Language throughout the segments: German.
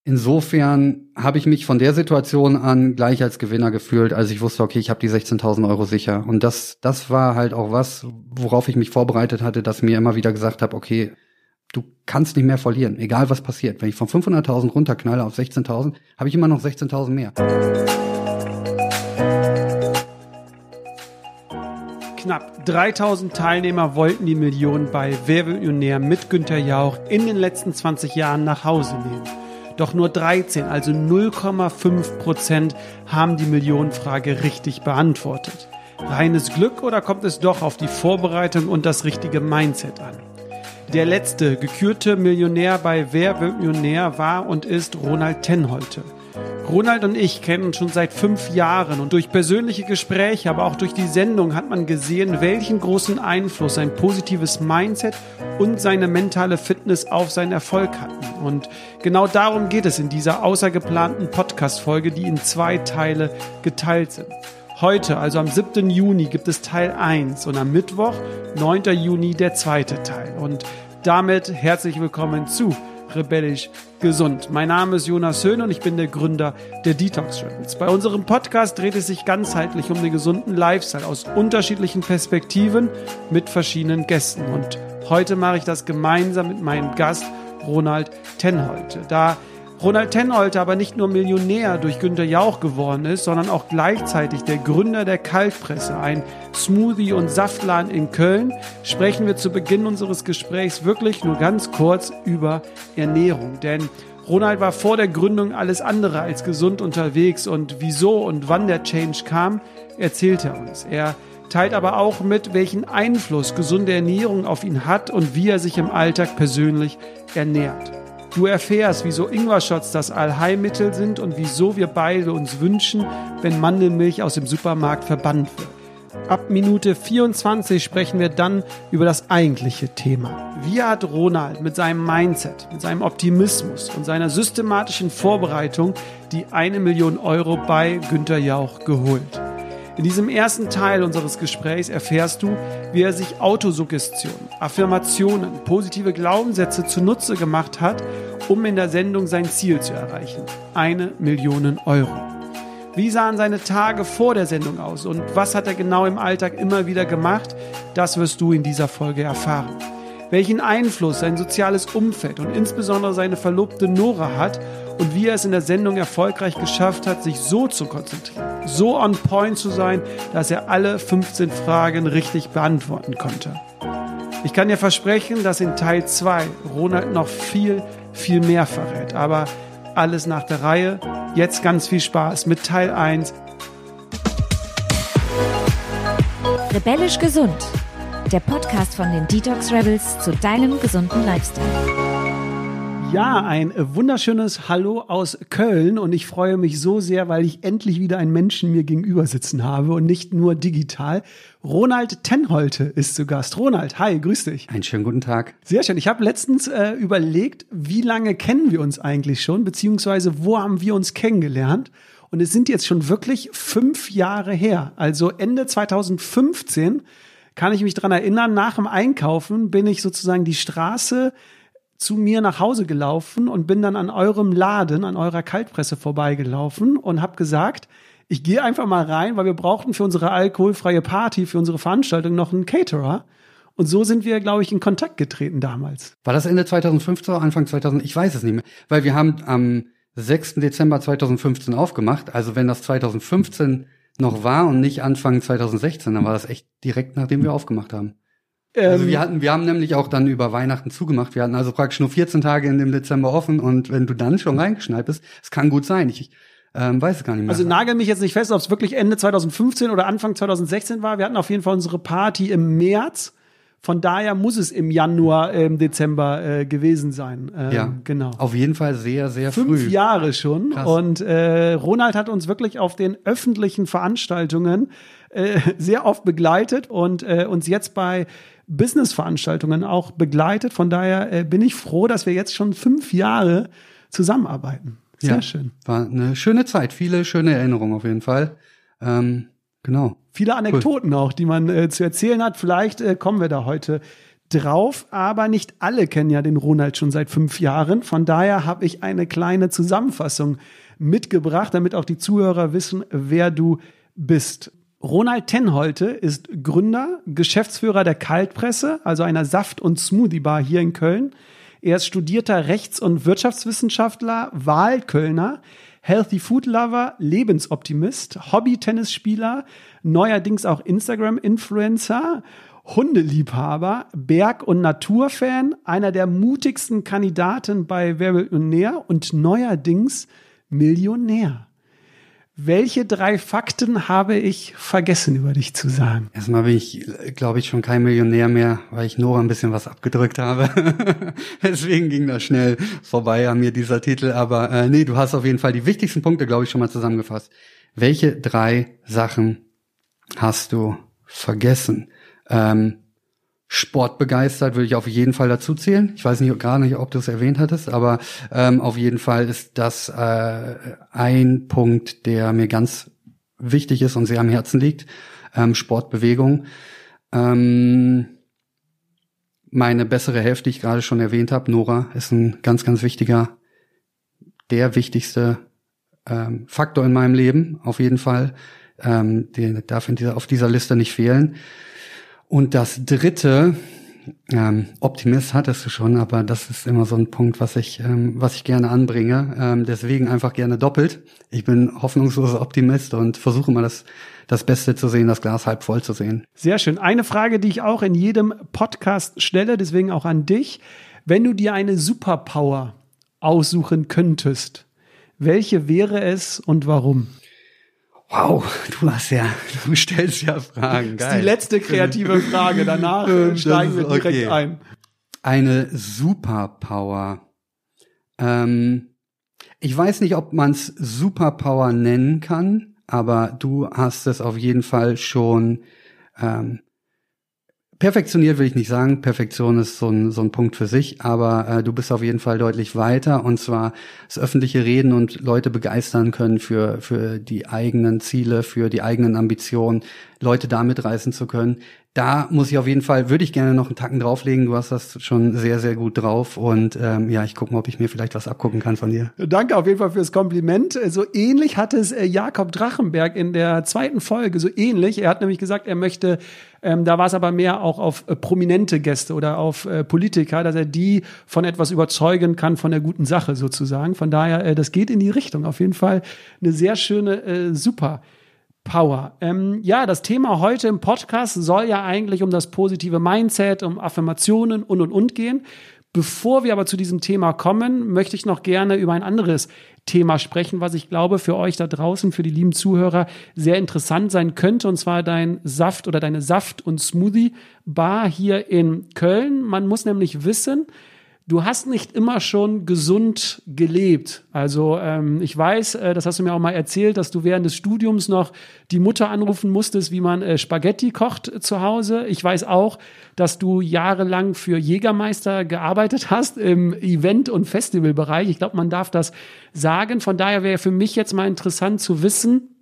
insofern habe ich mich von der Situation an gleich als Gewinner gefühlt, als ich wusste, okay, ich habe die 16.000 Euro sicher. Und das war halt auch was, worauf ich mich vorbereitet hatte, dass ich mir immer wieder gesagt habe, okay, du kannst nicht mehr verlieren, egal was passiert. Wenn ich von 500.000 runterknalle auf 16.000, habe ich immer noch 16.000 mehr. Knapp 3.000 Teilnehmer wollten die Million bei Wer wird Millionär mit Günther Jauch in den letzten 20 Jahren nach Hause nehmen. Doch nur 13, also 0,5%, haben die Millionenfrage richtig beantwortet. Reines Glück oder kommt es doch auf die Vorbereitung und das richtige Mindset an? Der letzte gekürte Millionär bei Wer wird Millionär war und ist Ronald Tenholte. Ronald und ich kennen uns schon seit 5 Jahren und durch persönliche Gespräche, aber auch durch die Sendung hat man gesehen, welchen großen Einfluss sein positives Mindset und seine mentale Fitness auf seinen Erfolg hatten. Und genau darum geht es in dieser außergeplanten Podcast-Folge, die in 2 Teile geteilt sind. Heute, also am 7. Juni, gibt es Teil 1 und am Mittwoch, 9. Juni, der 2. Teil. Und damit herzlich willkommen zu Rebellisch Gesund. Mein Name ist Jonas Höhn und ich bin der Gründer der Detox Rebels. Bei unserem Podcast dreht es sich ganzheitlich um den gesunden Lifestyle aus unterschiedlichen Perspektiven mit verschiedenen Gästen. Und heute mache ich das gemeinsam mit meinem Gast Ronald Tenholte. Da Ronald Tenholte aber nicht nur Millionär durch Günther Jauch geworden ist, sondern auch gleichzeitig der Gründer der Kaltpresse, ein Smoothie- und Saftladen in Köln, sprechen wir zu Beginn unseres Gesprächs wirklich nur ganz kurz über Ernährung. Denn Ronald war vor der Gründung alles andere als gesund unterwegs und wieso und wann der Change kam, erzählt er uns. Er teilt aber auch mit, welchen Einfluss gesunde Ernährung auf ihn hat und wie er sich im Alltag persönlich ernährt. Du erfährst, wieso Ingwer-Shots das Allheilmittel sind und wieso wir beide uns wünschen, wenn Mandelmilch aus dem Supermarkt verbannt wird. Ab Minute 24 sprechen wir dann über das eigentliche Thema. Wie hat Ronald mit seinem Mindset, mit seinem Optimismus und seiner systematischen Vorbereitung die 1 Million Euro bei Günther Jauch geholt? In diesem ersten Teil unseres Gesprächs erfährst du, wie er sich Autosuggestion, Affirmationen, positive Glaubenssätze zunutze gemacht hat, um in der Sendung sein Ziel zu erreichen. 1 Million Euro. Wie sahen seine Tage vor der Sendung aus und was hat er genau im Alltag immer wieder gemacht? Das wirst du in dieser Folge erfahren. Welchen Einfluss sein soziales Umfeld und insbesondere seine Verlobte Nora hat und wie er es in der Sendung erfolgreich geschafft hat, sich so zu konzentrieren, so on point zu sein, dass er alle 15 Fragen richtig beantworten konnte. Ich kann dir versprechen, dass in Teil 2 Ronald noch viel, viel mehr verrät, aber alles nach der Reihe. Jetzt ganz viel Spaß mit Teil 1. Rebellisch Gesund. Der Podcast von den Detox Rebels zu deinem gesunden Lifestyle. Ja, ein wunderschönes Hallo aus Köln und ich freue mich so sehr, weil ich endlich wieder einen Menschen mir gegenüber sitzen habe und nicht nur digital. Ronald Tenholte ist zu Gast. Ronald, hi, grüß dich. Einen schönen guten Tag. Sehr schön. Ich habe letztens überlegt, wie lange kennen wir uns eigentlich schon, beziehungsweise wo haben wir uns kennengelernt? Und es sind jetzt schon wirklich 5 Jahre her. Also Ende 2015 kann ich mich dran erinnern, nach dem Einkaufen bin ich sozusagen die Straße zu mir nach Hause gelaufen und bin dann an eurem Laden, an eurer Kaltpresse vorbeigelaufen und habe gesagt, ich gehe einfach mal rein, weil wir brauchten für unsere alkoholfreie Party, für unsere Veranstaltung noch einen Caterer. Und so sind wir, glaube ich, in Kontakt getreten damals. War das Ende 2015 oder Anfang 2000? Ich weiß es nicht mehr. Weil wir haben am 6. Dezember 2015 aufgemacht. Also wenn das 2015 noch war und nicht Anfang 2016, dann war das echt direkt, nachdem wir aufgemacht haben. Also wir haben nämlich auch dann über Weihnachten zugemacht. Wir hatten also praktisch nur 14 Tage in dem Dezember offen und wenn du dann schon reingeschneit bist, es kann gut sein. Ich weiß es gar nicht mehr. Also nagel mich jetzt nicht fest, ob es wirklich Ende 2015 oder Anfang 2016 war. Wir hatten auf jeden Fall unsere Party im März. Von daher muss es im Januar, Dezember gewesen sein. Ja, genau. Auf jeden Fall sehr, sehr früh. 5 Jahre schon. Krass. Und Ronald hat uns wirklich auf den öffentlichen Veranstaltungen sehr oft begleitet und uns jetzt bei Business-Veranstaltungen auch begleitet. Von daher bin ich froh, dass wir jetzt schon 5 Jahre zusammenarbeiten. Sehr schön. War eine schöne Zeit, viele schöne Erinnerungen auf jeden Fall. Genau. Viele Anekdoten auch, die man zu erzählen hat. Vielleicht kommen wir da heute drauf, aber nicht alle kennen ja den Ronald schon seit 5 Jahren. Von daher habe ich eine kleine Zusammenfassung mitgebracht, damit auch die Zuhörer wissen, wer du bist. Ronald Tenholte ist Gründer, Geschäftsführer der Kaltpresse, also einer Saft- und Smoothie-Bar hier in Köln. Er ist studierter Rechts- und Wirtschaftswissenschaftler, Wahlkölner, Healthy Food Lover, Lebensoptimist, Hobby-Tennisspieler, neuerdings auch Instagram-Influencer, Hundeliebhaber, Berg- und Naturfan, einer der mutigsten Kandidaten bei Wer wird Millionär und neuerdings Millionär. Welche 3 Fakten habe ich vergessen über dich zu sagen? Erstmal bin ich, glaube ich, schon kein Millionär mehr, weil ich Nora ein bisschen was abgedrückt habe. Deswegen ging das schnell vorbei an mir, dieser Titel. Aber nee, du hast auf jeden Fall die wichtigsten Punkte, glaube ich, schon mal zusammengefasst. Welche 3 Sachen hast du vergessen? Sportbegeistert würde ich auf jeden Fall dazu zählen. Ich weiß nicht, gerade nicht, ob du es erwähnt hattest, aber auf jeden Fall ist das ein Punkt, der mir ganz wichtig ist und sehr am Herzen liegt. Sportbewegung. Meine bessere Hälfte, die ich gerade schon erwähnt habe, Nora, ist ein ganz, ganz wichtiger, der wichtigste Faktor in meinem Leben, auf jeden Fall. Der darf auf dieser Liste nicht fehlen. Und das 3, Optimist hattest du schon, aber das ist immer so ein Punkt, was ich gerne anbringe. Deswegen einfach gerne doppelt. Ich bin hoffnungsloser Optimist und versuche immer das Beste zu sehen, das Glas halb voll zu sehen. Sehr schön. Eine Frage, die ich auch in jedem Podcast stelle, deswegen auch an dich. Wenn du dir eine Superpower aussuchen könntest, welche wäre es und warum? Wow, du stellst ja Fragen. Geil. Das ist die letzte kreative Frage. Danach steigen wir direkt ein. Eine Superpower. Ich weiß nicht, ob man es Superpower nennen kann, aber du hast es auf jeden Fall schon perfektioniert, will ich nicht sagen. Perfektion ist so ein Punkt für sich, aber du bist auf jeden Fall deutlich weiter, und zwar das öffentliche Reden und Leute begeistern können für die eigenen Ziele, für die eigenen Ambitionen, Leute da mitreißen zu können. Da würde ich gerne noch einen Tacken drauflegen. Du hast das schon sehr, sehr gut drauf, und ich gucke mal, ob ich mir vielleicht was abgucken kann von dir. Danke auf jeden Fall fürs Kompliment. So ähnlich hat es Jakob Drachenberg in der 2. Folge, so ähnlich. Er hat nämlich gesagt, er möchte, da war es aber mehr auch auf prominente Gäste oder auf Politiker, dass er die von etwas überzeugen kann, von der guten Sache sozusagen. Von daher, das geht in die Richtung. Auf jeden Fall eine sehr schöne Superpower. Das Thema heute im Podcast soll ja eigentlich um das positive Mindset, um Affirmationen und gehen. Bevor wir aber zu diesem Thema kommen, möchte ich noch gerne über ein anderes Thema sprechen, was ich glaube für euch da draußen, für die lieben Zuhörer, sehr interessant sein könnte, und zwar deine Saft- und Smoothie-Bar hier in Köln. Man muss nämlich wissen, du hast nicht immer schon gesund gelebt. Also ich weiß, das hast du mir auch mal erzählt, dass du während des Studiums noch die Mutter anrufen musstest, wie man Spaghetti kocht zu Hause. Ich weiß auch, dass du jahrelang für Jägermeister gearbeitet hast im Event- und Festivalbereich. Ich glaube, man darf das sagen. Von daher wäre für mich jetzt mal interessant zu wissen,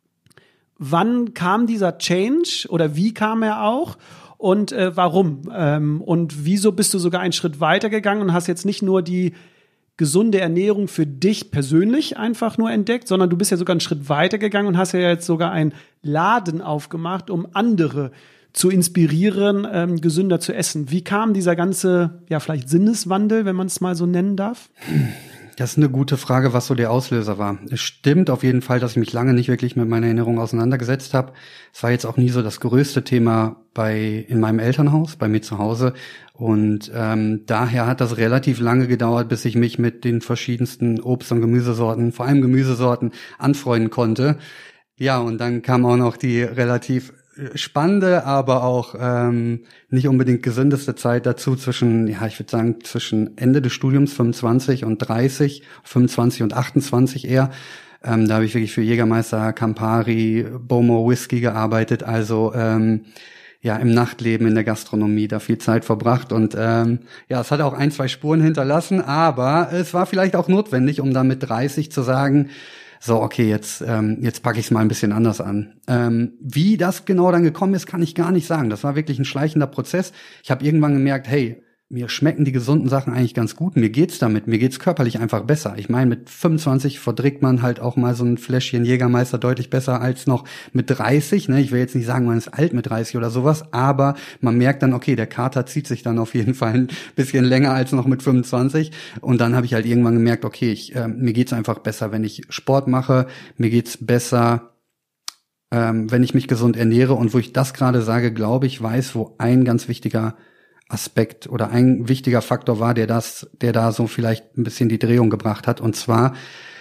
wann kam dieser Change oder wie kam er auch? Und warum? Und wieso bist du sogar einen Schritt weiter gegangen und hast jetzt nicht nur die gesunde Ernährung für dich persönlich einfach nur entdeckt, sondern du bist ja sogar einen Schritt weiter gegangen und hast ja jetzt sogar einen Laden aufgemacht, um andere zu inspirieren, gesünder zu essen. Wie kam dieser ganze, vielleicht Sinneswandel, wenn man es mal so nennen darf? Das ist eine gute Frage, was so der Auslöser war. Es stimmt auf jeden Fall, dass ich mich lange nicht wirklich mit meiner Ernährung auseinandergesetzt habe. Es war jetzt auch nie so das größte Thema in meinem Elternhaus, bei mir zu Hause. Und daher hat das relativ lange gedauert, bis ich mich mit den verschiedensten Obst- und Gemüsesorten, vor allem Gemüsesorten, anfreunden konnte. Ja, und dann kam auch noch die relativ spannende, aber auch nicht unbedingt gesündeste Zeit dazu zwischen Ende des Studiums 25 und 30, 25 und 28 eher. Da habe ich wirklich für Jägermeister, Campari, Bomo Whisky gearbeitet, also im Nachtleben, in der Gastronomie da viel Zeit verbracht, und es hat auch 1, 2 Spuren hinterlassen, aber es war vielleicht auch notwendig, um dann mit 30 zu sagen, so, okay, jetzt packe ich es mal ein bisschen anders an. Wie das genau dann gekommen ist, kann ich gar nicht sagen. Das war wirklich ein schleichender Prozess. Ich habe irgendwann gemerkt, hey, mir schmecken die gesunden Sachen eigentlich ganz gut. Mir geht's körperlich einfach besser. Ich meine, mit 25 verdrückt man halt auch mal so ein Fläschchen Jägermeister deutlich besser als noch mit 30. Ne? Ich will jetzt nicht sagen, man ist alt mit 30 oder sowas, aber man merkt dann, okay, der Kater zieht sich dann auf jeden Fall ein bisschen länger als noch mit 25. Und dann habe ich halt irgendwann gemerkt, okay, mir geht's einfach besser, wenn ich Sport mache. Mir geht's besser, wenn ich mich gesund ernähre. Und wo ich das gerade sage, glaube ich, weiß, wo ein ganz wichtiger Aspekt oder ein wichtiger Faktor war, der da so vielleicht ein bisschen die Drehung gebracht hat. Und zwar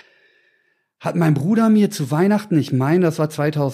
hat mein Bruder mir zu Weihnachten, ich meine, das war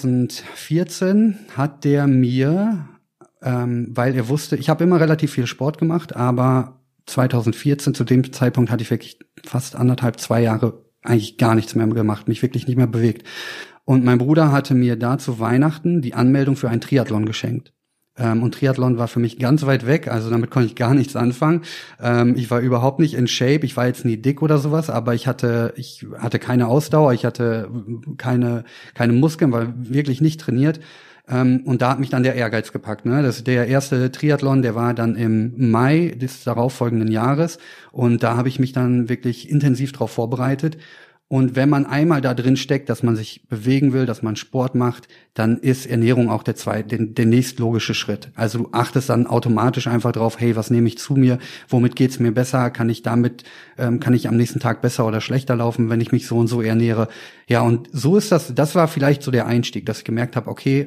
2014, hat der mir, weil er wusste, ich habe immer relativ viel Sport gemacht, aber 2014, zu dem Zeitpunkt hatte ich wirklich fast 2 Jahre eigentlich gar nichts mehr gemacht, mich wirklich nicht mehr bewegt. Und mein Bruder hatte mir da zu Weihnachten die Anmeldung für einen Triathlon geschenkt. Und Triathlon war für mich ganz weit weg, also damit konnte ich gar nichts anfangen. Ich war überhaupt nicht in Shape, ich war jetzt nie dick oder sowas, aber ich hatte keine Ausdauer, ich hatte keine Muskeln, war wirklich nicht trainiert. Und da hat mich dann der Ehrgeiz gepackt. Ne? Der erste Triathlon, der war dann im Mai des darauffolgenden Jahres. Und da habe ich mich dann wirklich intensiv darauf vorbereitet. Und wenn man einmal da drin steckt, dass man sich bewegen will, dass man Sport macht, dann ist Ernährung auch der nächstlogische Schritt. Also du achtest dann automatisch einfach drauf, hey, was nehme ich zu mir? Womit geht's mir besser? Kann ich am nächsten Tag besser oder schlechter laufen, wenn ich mich so und so ernähre? Ja, und so ist das war vielleicht so der Einstieg, dass ich gemerkt habe, okay,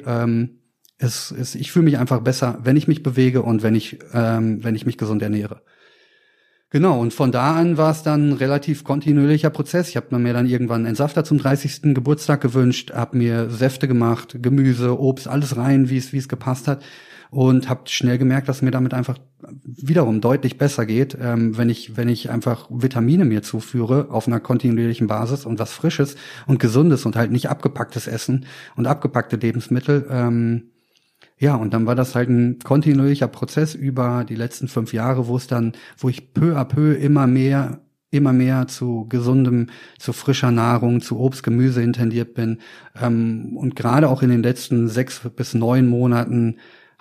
ich fühle mich einfach besser, wenn ich mich bewege und wenn ich mich gesund ernähre. Genau, und von da an war es dann ein relativ kontinuierlicher Prozess. Ich habe mir dann irgendwann einen Entsafter zum 30. Geburtstag gewünscht, habe mir Säfte gemacht, Gemüse, Obst, alles rein, wie es gepasst hat, und habe schnell gemerkt, dass mir damit einfach wiederum deutlich besser geht, wenn ich einfach Vitamine mir zuführe auf einer kontinuierlichen Basis und was Frisches und Gesundes und halt nicht abgepacktes Essen und abgepackte Lebensmittel. Ja, und dann war das halt ein kontinuierlicher Prozess über die letzten 5 Jahre, wo ich peu à peu immer mehr zu gesundem, zu frischer Nahrung, zu Obst, Gemüse intendiert bin. Und gerade auch in den letzten 6 bis 9 Monaten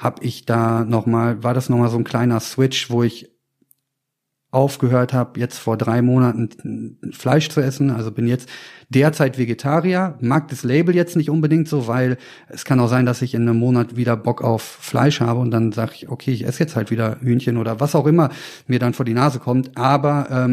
war das nochmal so ein kleiner Switch, wo ich aufgehört habe, jetzt vor 3 Monaten Fleisch zu essen. Also bin jetzt derzeit Vegetarier, mag das Label jetzt nicht unbedingt so, weil es kann auch sein, dass ich in einem Monat wieder Bock auf Fleisch habe und dann sage ich, okay, ich esse jetzt halt wieder Hühnchen oder was auch immer mir dann vor die Nase kommt. Aber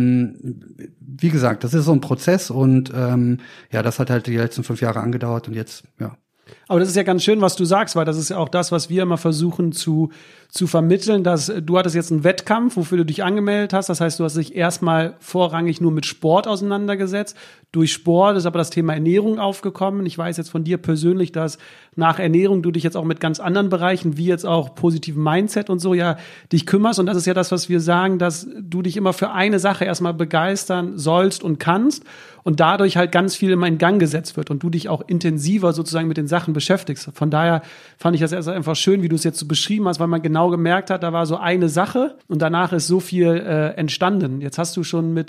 wie gesagt, das ist so ein Prozess und das hat halt die letzten 5 Jahre angedauert und jetzt, ja. Aber das ist ja ganz schön, was du sagst, weil das ist ja auch das, was wir immer versuchen zu vermitteln, dass du hattest jetzt einen Wettkampf, wofür du dich angemeldet hast. Das heißt, du hast dich erstmal vorrangig nur mit Sport auseinandergesetzt. Durch Sport ist aber das Thema Ernährung aufgekommen. Ich weiß jetzt von dir persönlich, dass nach Ernährung du dich jetzt auch mit ganz anderen Bereichen, wie jetzt auch positiven Mindset und so, ja, dich kümmerst. Und das ist ja das, was wir sagen, dass du dich immer für eine Sache erstmal begeistern sollst und kannst und dadurch halt ganz viel immer in Gang gesetzt wird und du dich auch intensiver sozusagen mit den Sachen beschäftigst. Von daher fand ich das erst einfach schön, wie du es jetzt so beschrieben hast, weil man genau gemerkt hat, da war so eine Sache und danach ist so viel entstanden. Jetzt hast du schon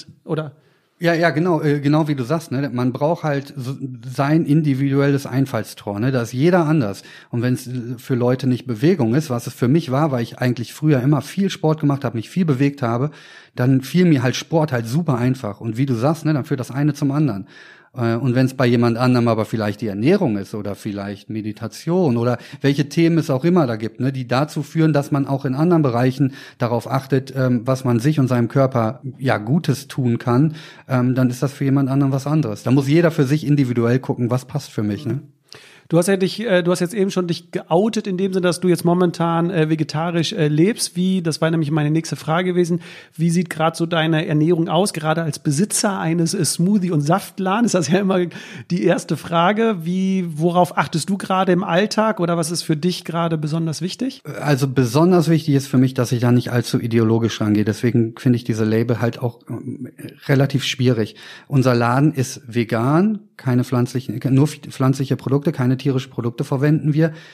Ja, genau wie du sagst, ne? Man braucht halt sein individuelles Einfallstor, ne? Da ist jeder anders. Und wenn es für Leute nicht Bewegung ist, was es für mich war, weil ich eigentlich früher immer viel Sport gemacht habe, mich viel bewegt habe, dann fiel mir halt Sport halt super einfach. Und wie du sagst, ne, dann führt das eine zum anderen. Und wenn es bei jemand anderem aber vielleicht die Ernährung ist oder vielleicht Meditation oder welche Themen es auch immer da gibt, ne, die dazu führen, dass man auch in anderen Bereichen darauf achtet, was man sich und seinem Körper ja Gutes tun kann, dann ist das für jemand anderen was anderes. Da muss jeder für sich individuell gucken, was passt für mich, ne? Du hast jetzt eben schon dich geoutet in dem Sinne, dass du jetzt momentan vegetarisch lebst. Das war nämlich meine nächste Frage gewesen. Wie sieht gerade so deine Ernährung aus? Gerade als Besitzer eines Smoothie- und Saftladens ist das ja immer die erste Frage. Worauf achtest du gerade im Alltag oder was ist für dich gerade besonders wichtig? Also besonders wichtig ist für mich, dass ich da nicht allzu ideologisch rangehe. Deswegen finde ich diese Label halt auch relativ schwierig. Unser Laden ist vegan, nur pflanzliche Produkte, keine tierische Produkte verwenden wir.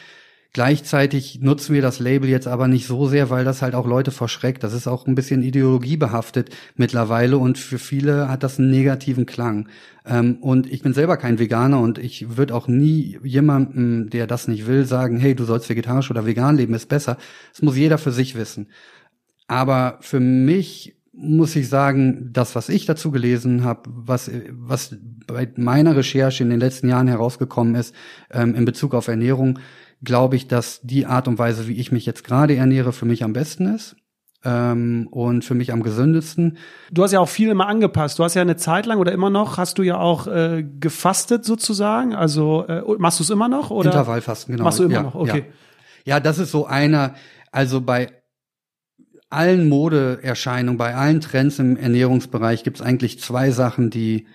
Gleichzeitig nutzen wir das Label jetzt aber nicht so sehr, weil das halt auch Leute verschreckt. Das ist auch ein bisschen ideologiebehaftet mittlerweile und für viele hat das einen negativen Klang. Und ich bin selber kein Veganer und ich würde auch nie jemandem, der das nicht will, sagen, hey, du sollst vegetarisch oder vegan leben, ist besser. Das muss jeder für sich wissen. Aber für mich muss ich sagen, das, was ich dazu gelesen habe, was bei meiner Recherche in den letzten Jahren herausgekommen ist, in Bezug auf Ernährung, glaube ich, dass die Art und Weise, wie ich mich jetzt gerade ernähre, für mich am besten ist und für mich am gesündesten. Du hast ja auch viel immer angepasst. Du hast ja eine Zeit lang oder immer noch, hast du ja auch gefastet sozusagen. Also machst du es immer noch? Oder? Intervallfasten, genau. Machst du immer noch, okay. Ja, das ist so also bei allen Modeerscheinungen, bei allen Trends im Ernährungsbereich gibt es eigentlich zwei Sachen, die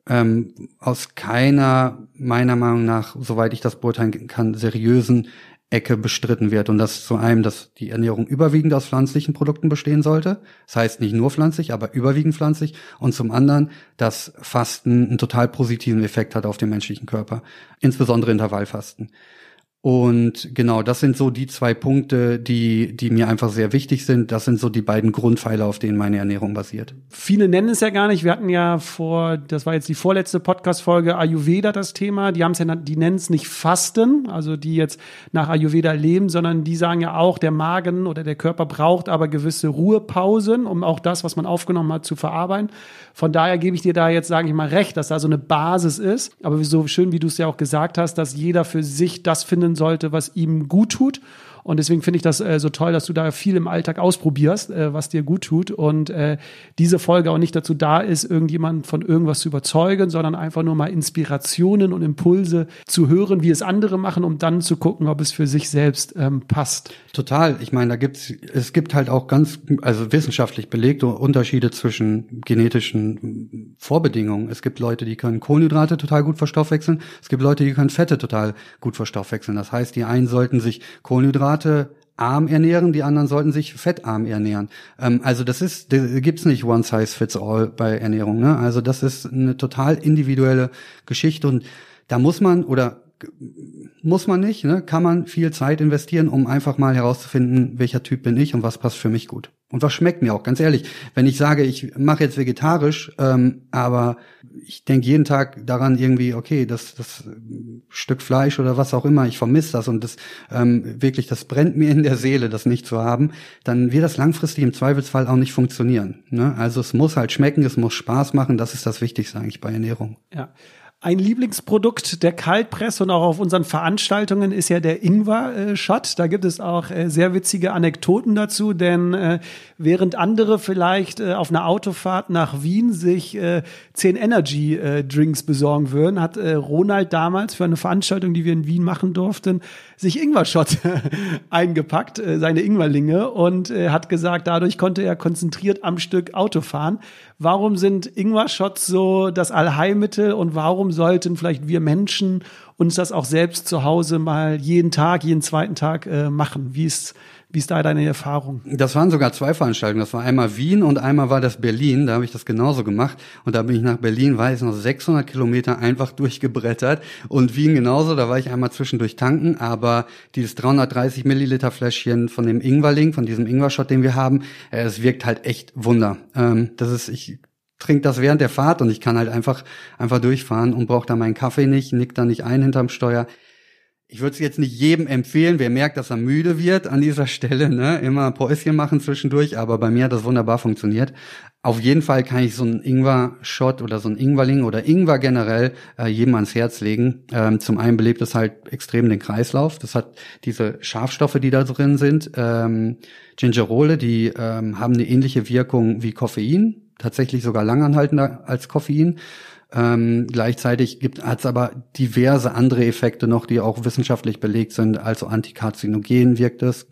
aus keiner, meiner Meinung nach, soweit ich das beurteilen kann, seriösen Ecke bestritten wird. Und das ist zu einem, dass die Ernährung überwiegend aus pflanzlichen Produkten bestehen sollte. Das heißt nicht nur pflanzlich, aber überwiegend pflanzlich. Und zum anderen, dass Fasten einen total positiven Effekt hat auf den menschlichen Körper. Insbesondere Intervallfasten. Und genau, das sind so die zwei Punkte, die mir einfach sehr wichtig sind. Das sind so die beiden Grundpfeiler, auf denen meine Ernährung basiert. Viele nennen es ja gar nicht. Wir hatten ja das war jetzt die vorletzte Podcast-Folge, Ayurveda das Thema. Die nennen es nicht Fasten, also die jetzt nach Ayurveda leben, sondern die sagen ja auch, der Magen oder der Körper braucht aber gewisse Ruhepausen, um auch das, was man aufgenommen hat, zu verarbeiten. Von daher gebe ich dir da jetzt, sage ich mal, recht, dass da so eine Basis ist. Aber so schön, wie du es ja auch gesagt hast, dass jeder für sich das finden sollte, was ihm gut tut. Und deswegen finde ich das so toll, dass du da viel im Alltag ausprobierst, was dir gut tut. Und diese Folge auch nicht dazu da ist, irgendjemanden von irgendwas zu überzeugen, sondern einfach nur mal Inspirationen und Impulse zu hören, wie es andere machen, um dann zu gucken, ob es für sich selbst passt. Total. Ich meine, es gibt halt auch also wissenschaftlich belegte Unterschiede zwischen genetischen Vorbedingungen. Es gibt Leute, die können Kohlenhydrate total gut verstoffwechseln. Es gibt Leute, die können Fette total gut verstoffwechseln. Das heißt, die einen sollten sich Kohlenhydrate arm ernähren, die anderen sollten sich fettarm ernähren. Also gibt's nicht one size fits all bei Ernährung, ne? Also das ist eine total individuelle Geschichte und da muss man nicht, ne? Kann man viel Zeit investieren, um einfach mal herauszufinden, welcher Typ bin ich und was passt für mich gut. Und was schmeckt mir auch, ganz ehrlich. Wenn ich sage, ich mache jetzt vegetarisch, aber ich denke jeden Tag daran irgendwie, okay, das Stück Fleisch oder was auch immer, ich vermisse das und das brennt mir in der Seele, das nicht zu haben, dann wird das langfristig im Zweifelsfall auch nicht funktionieren. Ne? Also es muss halt schmecken, es muss Spaß machen, das ist das Wichtigste eigentlich bei Ernährung. Ja. Ein Lieblingsprodukt der Kaltpresse und auch auf unseren Veranstaltungen ist ja der Ingwer-Shot. Da gibt es auch sehr witzige Anekdoten dazu, denn während andere vielleicht auf einer Autofahrt nach Wien sich 10 Energy-Drinks besorgen würden, hat Ronald damals für eine Veranstaltung, die wir in Wien machen durften, sich Ingwer-Shot eingepackt, seine Ingwerlinge, und hat gesagt, dadurch konnte er konzentriert am Stück Auto fahren. Warum sind Ingwer-Shots so das Allheilmittel und warum sollten vielleicht wir Menschen uns das auch selbst zu Hause mal jeden zweiten Tag machen? Wie ist da deine Erfahrung? Das waren sogar 2 Veranstaltungen. Das war einmal Wien und einmal war das Berlin. Da habe ich das genauso gemacht. Und da bin ich nach Berlin, war ich noch 600 Kilometer einfach durchgebrettert. Und Wien genauso. Da war ich einmal zwischendurch tanken. Aber dieses 330 Milliliter Fläschchen von dem Ingwerling, von diesem Ingwer-Shot, den wir haben, es wirkt halt echt Wunder. Ich trinke das während der Fahrt und ich kann halt einfach durchfahren und brauche da meinen Kaffee nicht, nick da nicht ein hinterm Steuer. Ich würde es jetzt nicht jedem empfehlen, wer merkt, dass er müde wird an dieser Stelle, ne, immer ein Päuschen machen zwischendurch, aber bei mir hat das wunderbar funktioniert. Auf jeden Fall kann ich so einen Ingwer-Shot oder so einen Ingwerling oder Ingwer generell jedem ans Herz legen. Zum einen belebt es halt extrem den Kreislauf. Das hat diese Schafstoffe, die da drin sind, Gingerole, die haben eine ähnliche Wirkung wie Koffein, tatsächlich sogar langanhaltender als Koffein. Gleichzeitig hat es aber diverse andere Effekte noch, die auch wissenschaftlich belegt sind. Also antikarzinogen wirkt es,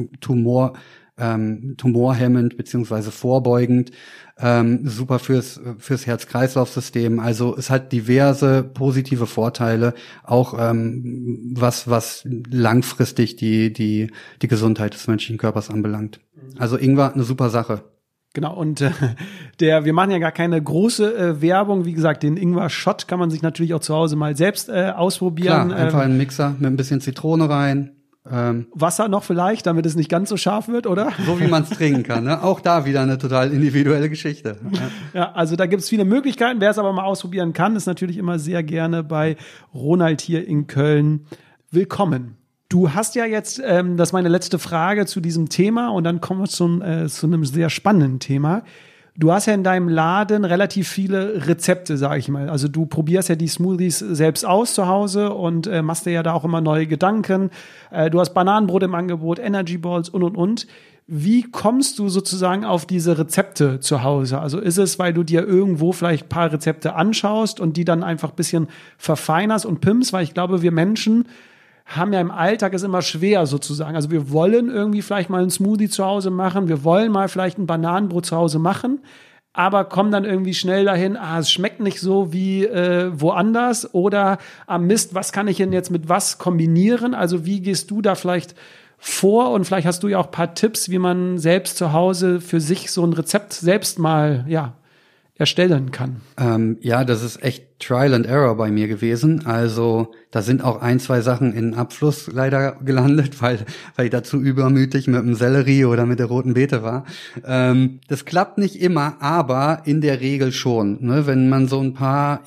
tumorhemmend beziehungsweise vorbeugend, super fürs Herz-Kreislauf-System. Also es hat diverse positive Vorteile, auch was langfristig die Gesundheit des menschlichen Körpers anbelangt. Also Ingwer, eine super Sache. Genau, und wir machen ja gar keine große Werbung. Wie gesagt, den Ingwer-Shot kann man sich natürlich auch zu Hause mal selbst ausprobieren. Klar, einfach einen Mixer mit ein bisschen Zitrone rein, Wasser noch vielleicht, damit es nicht ganz so scharf wird, oder? So wie man es trinken kann. Ne? Auch da wieder eine total individuelle Geschichte. Ja, also da gibt's viele Möglichkeiten. Wer es aber mal ausprobieren kann, ist natürlich immer sehr gerne bei Ronald hier in Köln willkommen. Du hast ja jetzt, das ist meine letzte Frage zu diesem Thema und dann kommen wir zu einem sehr spannenden Thema. Du hast ja in deinem Laden relativ viele Rezepte, sage ich mal. Also du probierst ja die Smoothies selbst aus zu Hause und machst dir ja da auch immer neue Gedanken. Du hast Bananenbrot im Angebot, Energy Balls und. Wie kommst du sozusagen auf diese Rezepte zu Hause? Also ist es, weil du dir irgendwo vielleicht ein paar Rezepte anschaust und die dann einfach ein bisschen verfeinerst und pimpst? Weil ich glaube, wir Menschen haben ja im Alltag es immer schwer sozusagen. Also wir wollen irgendwie vielleicht mal einen Smoothie zu Hause machen, wir wollen mal vielleicht ein Bananenbrot zu Hause machen, aber kommen dann irgendwie schnell dahin, es schmeckt nicht so wie woanders oder Mist, was kann ich denn jetzt mit was kombinieren? Also wie gehst du da vielleicht vor und vielleicht hast du ja auch ein paar Tipps, wie man selbst zu Hause für sich so ein Rezept selbst mal, erstellen kann. Ja, das ist echt Trial and Error bei mir gewesen. Also da sind auch 1, 2 Sachen in Abfluss leider gelandet, weil ich dazu übermütig mit dem Sellerie oder mit der roten Beete war. Das klappt nicht immer, aber in der Regel schon. Ne? Wenn man so ein paar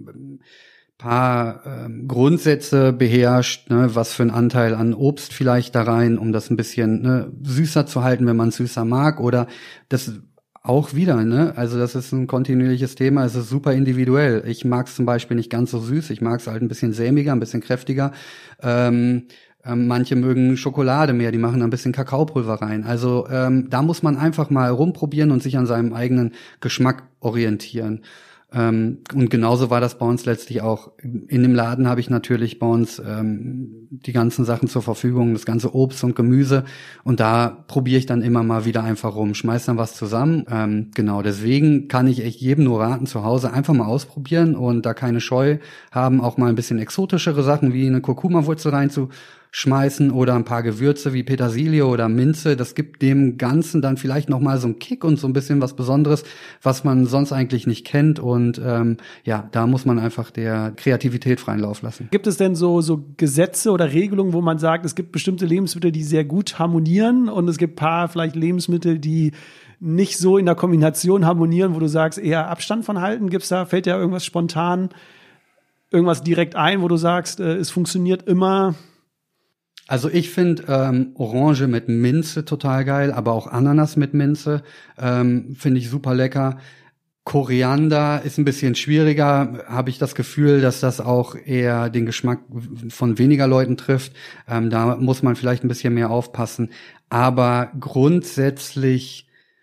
Grundsätze beherrscht, ne, was für einen Anteil an Obst vielleicht da rein, um das ein bisschen süßer zu halten, wenn man es süßer mag, oder das auch wieder, ne? Also das ist ein kontinuierliches Thema, es ist super individuell. Ich mag es zum Beispiel nicht ganz so süß, ich mag es halt ein bisschen sämiger, ein bisschen kräftiger. Manche mögen Schokolade mehr, die machen ein bisschen Kakaopulver rein. Also da muss man einfach mal rumprobieren und sich an seinem eigenen Geschmack orientieren. Und genauso war das bei uns letztlich auch. In dem Laden habe ich natürlich bei uns die ganzen Sachen zur Verfügung, das ganze Obst und Gemüse, und da probiere ich dann immer mal wieder einfach rum, schmeiß dann was zusammen. Genau, deswegen kann ich echt jedem nur raten, zu Hause einfach mal ausprobieren und da keine Scheu haben, auch mal ein bisschen exotischere Sachen wie eine Kurkuma-Wurzel reinzuschmeißen oder ein paar Gewürze wie Petersilie oder Minze. Das gibt dem Ganzen dann vielleicht noch mal so einen Kick und so ein bisschen was Besonderes, was man sonst eigentlich nicht kennt. Und da muss man einfach der Kreativität freien Lauf lassen. Gibt es denn so Gesetze oder Regelungen, wo man sagt, es gibt bestimmte Lebensmittel, die sehr gut harmonieren und es gibt ein paar vielleicht Lebensmittel, die nicht so in der Kombination harmonieren, wo du sagst, eher Abstand von halten? Fällt dir irgendwas spontan, irgendwas direkt ein, wo du sagst, es funktioniert immer? Also ich finde Orange mit Minze total geil, aber auch Ananas mit Minze finde ich super lecker. Koriander ist ein bisschen schwieriger, habe ich das Gefühl, dass das auch eher den Geschmack von weniger Leuten trifft. Da muss man vielleicht ein bisschen mehr aufpassen. Aber grundsätzlich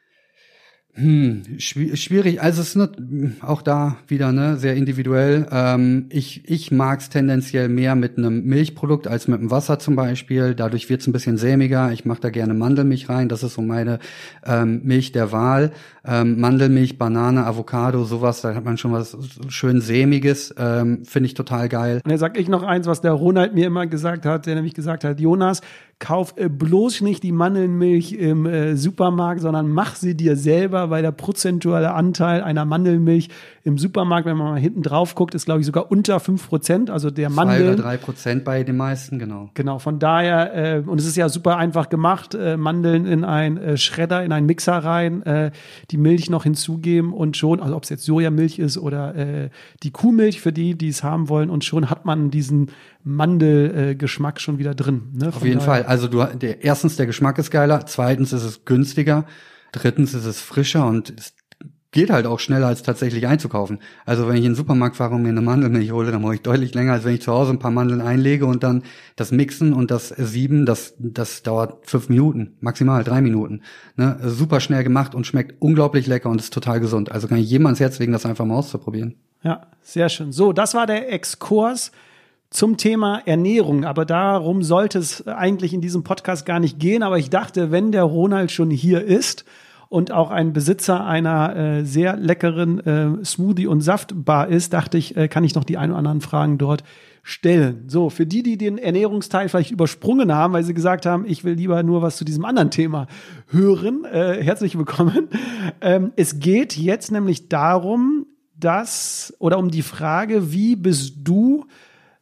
schwierig, also es ist auch da wieder sehr individuell. Ich mag's tendenziell mehr mit einem Milchprodukt als mit dem Wasser zum Beispiel. Dadurch wird's ein bisschen sämiger. Ich mache da gerne Mandelmilch rein. Das ist so meine Milch der Wahl. Mandelmilch, Banane, Avocado, sowas. Da hat man schon was schön sämiges. Finde ich total geil. Und jetzt sag ich noch eins, was der Ronald mir immer gesagt hat, der nämlich gesagt hat, Jonas, kauf bloß nicht die Mandelmilch im Supermarkt, sondern mach sie dir selber, weil der prozentuale Anteil einer Mandelmilch im Supermarkt, wenn man mal hinten drauf guckt, ist, glaube ich, sogar unter 5%. Also der Mandeln. 2 oder 3% bei den meisten, genau. Genau, von daher, und es ist ja super einfach gemacht, Mandeln in ein Schredder, in einen Mixer rein, die Milch noch hinzugeben und schon, also ob es jetzt Sojamilch ist oder die Kuhmilch für die es haben wollen, und schon hat man diesen Mandelgeschmack schon wieder drin. Ne? Auf jeden Fall. Also erstens, der Geschmack ist geiler, zweitens ist es günstiger, drittens ist es frischer und es geht halt auch schneller, als tatsächlich einzukaufen. Also wenn ich in den Supermarkt fahre und mir eine Mandelmilch hole, dann brauche ich deutlich länger, als wenn ich zu Hause ein paar Mandeln einlege und dann das Mixen und das Sieben, das dauert 5 Minuten, maximal 3 Minuten. Ne? Super schnell gemacht und schmeckt unglaublich lecker und ist total gesund. Also kann ich jedem ans Herz legen, das einfach mal auszuprobieren. Ja, sehr schön. So, das war der Exkurs zum Thema Ernährung, aber darum sollte es eigentlich in diesem Podcast gar nicht gehen. Aber ich dachte, wenn der Ronald schon hier ist und auch ein Besitzer einer sehr leckeren Smoothie- und Saftbar ist, dachte ich, kann ich noch die ein oder anderen Fragen dort stellen. So, für die den Ernährungsteil vielleicht übersprungen haben, weil sie gesagt haben, ich will lieber nur was zu diesem anderen Thema hören, herzlich willkommen. Es geht jetzt nämlich darum, um die Frage, wie bist du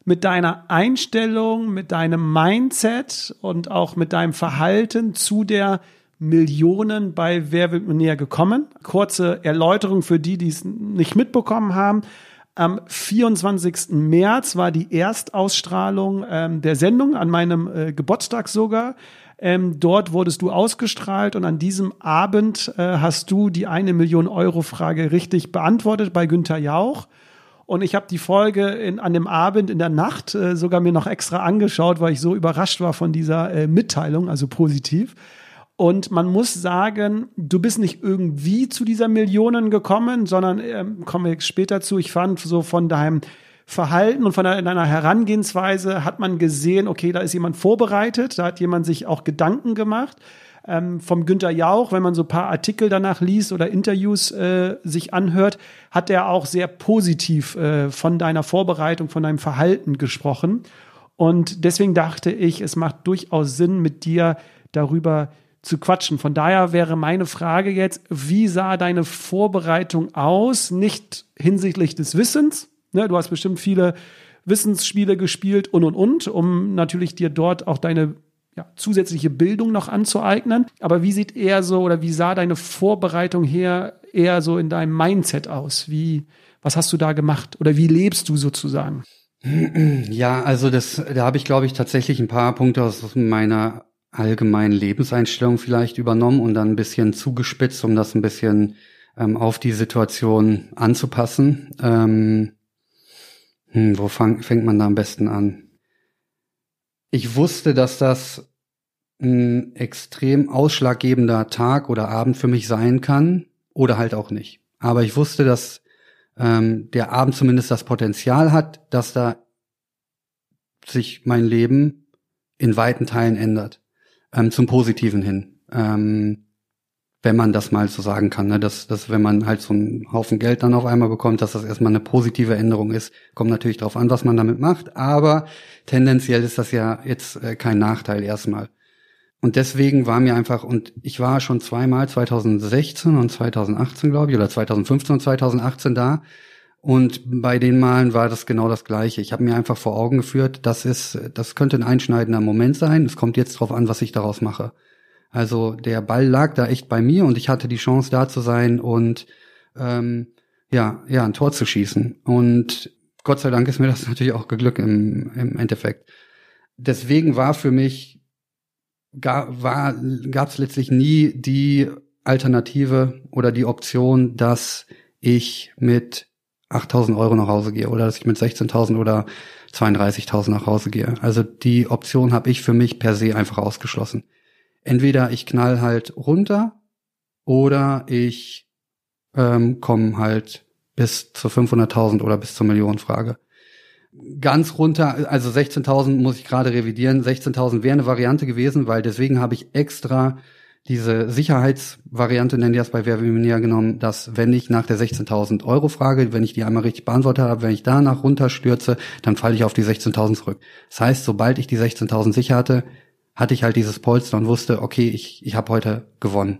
mit deiner Einstellung, mit deinem Mindset und auch mit deinem Verhalten zu der Millionen bei Wer wird Millionär gekommen? Kurze Erläuterung für die es nicht mitbekommen haben. Am 24. März war die Erstausstrahlung der Sendung, an meinem Geburtstag sogar. Dort wurdest du ausgestrahlt und an diesem Abend hast du die 1 Million Euro Frage richtig beantwortet bei Günther Jauch. Und ich habe die Folge an dem Abend in der Nacht sogar mir noch extra angeschaut, weil ich so überrascht war von dieser Mitteilung, also positiv. Und man muss sagen, du bist nicht irgendwie zu dieser Millionen gekommen, sondern, kommen wir später zu, ich fand so von deinem Verhalten und von deiner Herangehensweise hat man gesehen, okay, da ist jemand vorbereitet, da hat jemand sich auch Gedanken gemacht. Vom Günther Jauch, wenn man so ein paar Artikel danach liest oder Interviews sich anhört, hat er auch sehr positiv von deiner Vorbereitung, von deinem Verhalten gesprochen. Und deswegen dachte ich, es macht durchaus Sinn, mit dir darüber zu quatschen. Von daher wäre meine Frage jetzt, wie sah deine Vorbereitung aus? Nicht hinsichtlich des Wissens, ne? Du hast bestimmt viele Wissensspiele gespielt und, um natürlich dir dort auch deine zusätzliche Bildung noch anzueignen. Aber wie sieht eher so, oder wie sah deine Vorbereitung eher so in deinem Mindset aus? Was hast du da gemacht? Oder wie lebst du sozusagen? Ja, also da habe ich, glaube ich, tatsächlich ein paar Punkte aus meiner allgemeinen Lebenseinstellung vielleicht übernommen und dann ein bisschen zugespitzt, um das ein bisschen auf die Situation anzupassen. Wo fängt man da am besten an? Ich wusste, dass das ein extrem ausschlaggebender Tag oder Abend für mich sein kann oder halt auch nicht. Aber ich wusste, dass der Abend zumindest das Potenzial hat, dass da sich mein Leben in weiten Teilen ändert. Zum Positiven hin. Wenn man das mal so sagen kann, ne? Dass wenn man halt so einen Haufen Geld dann auf einmal bekommt, dass das erstmal eine positive Änderung ist. Kommt natürlich drauf an, was man damit macht, aber tendenziell ist das ja jetzt kein Nachteil erstmal. Und deswegen war mir einfach, und ich war schon zweimal 2016 und 2018, glaube ich, oder 2015 und 2018 da. Und bei den Malen war das genau das Gleiche. Ich habe mir einfach vor Augen geführt, das könnte ein einschneidender Moment sein. Es kommt jetzt drauf an, was ich daraus mache. Also der Ball lag da echt bei mir und ich hatte die Chance, da zu sein und ein Tor zu schießen. Und Gott sei Dank ist mir das natürlich auch geglückt im Endeffekt. Deswegen war für mich gab es letztlich nie die Alternative oder die Option, dass ich mit 8.000 Euro nach Hause gehe oder dass ich mit 16.000 oder 32.000 nach Hause gehe. Also die Option habe ich für mich per se einfach ausgeschlossen. Entweder ich knall halt runter oder ich komme halt bis zur 500.000 oder bis zur Millionenfrage. Ganz runter, also 16.000 muss ich gerade revidieren. 16.000 wäre eine Variante gewesen, weil deswegen habe ich extra diese Sicherheitsvariante, nennen die das bei Wer wird Millionär, genommen, dass wenn ich nach der 16.000 Euro Frage, wenn ich die einmal richtig beantwortet habe, wenn ich danach runterstürze, dann falle ich auf die 16.000 zurück. Das heißt, sobald ich die 16.000 sicher hatte, hatte ich halt dieses Polster und wusste, okay, ich habe heute gewonnen.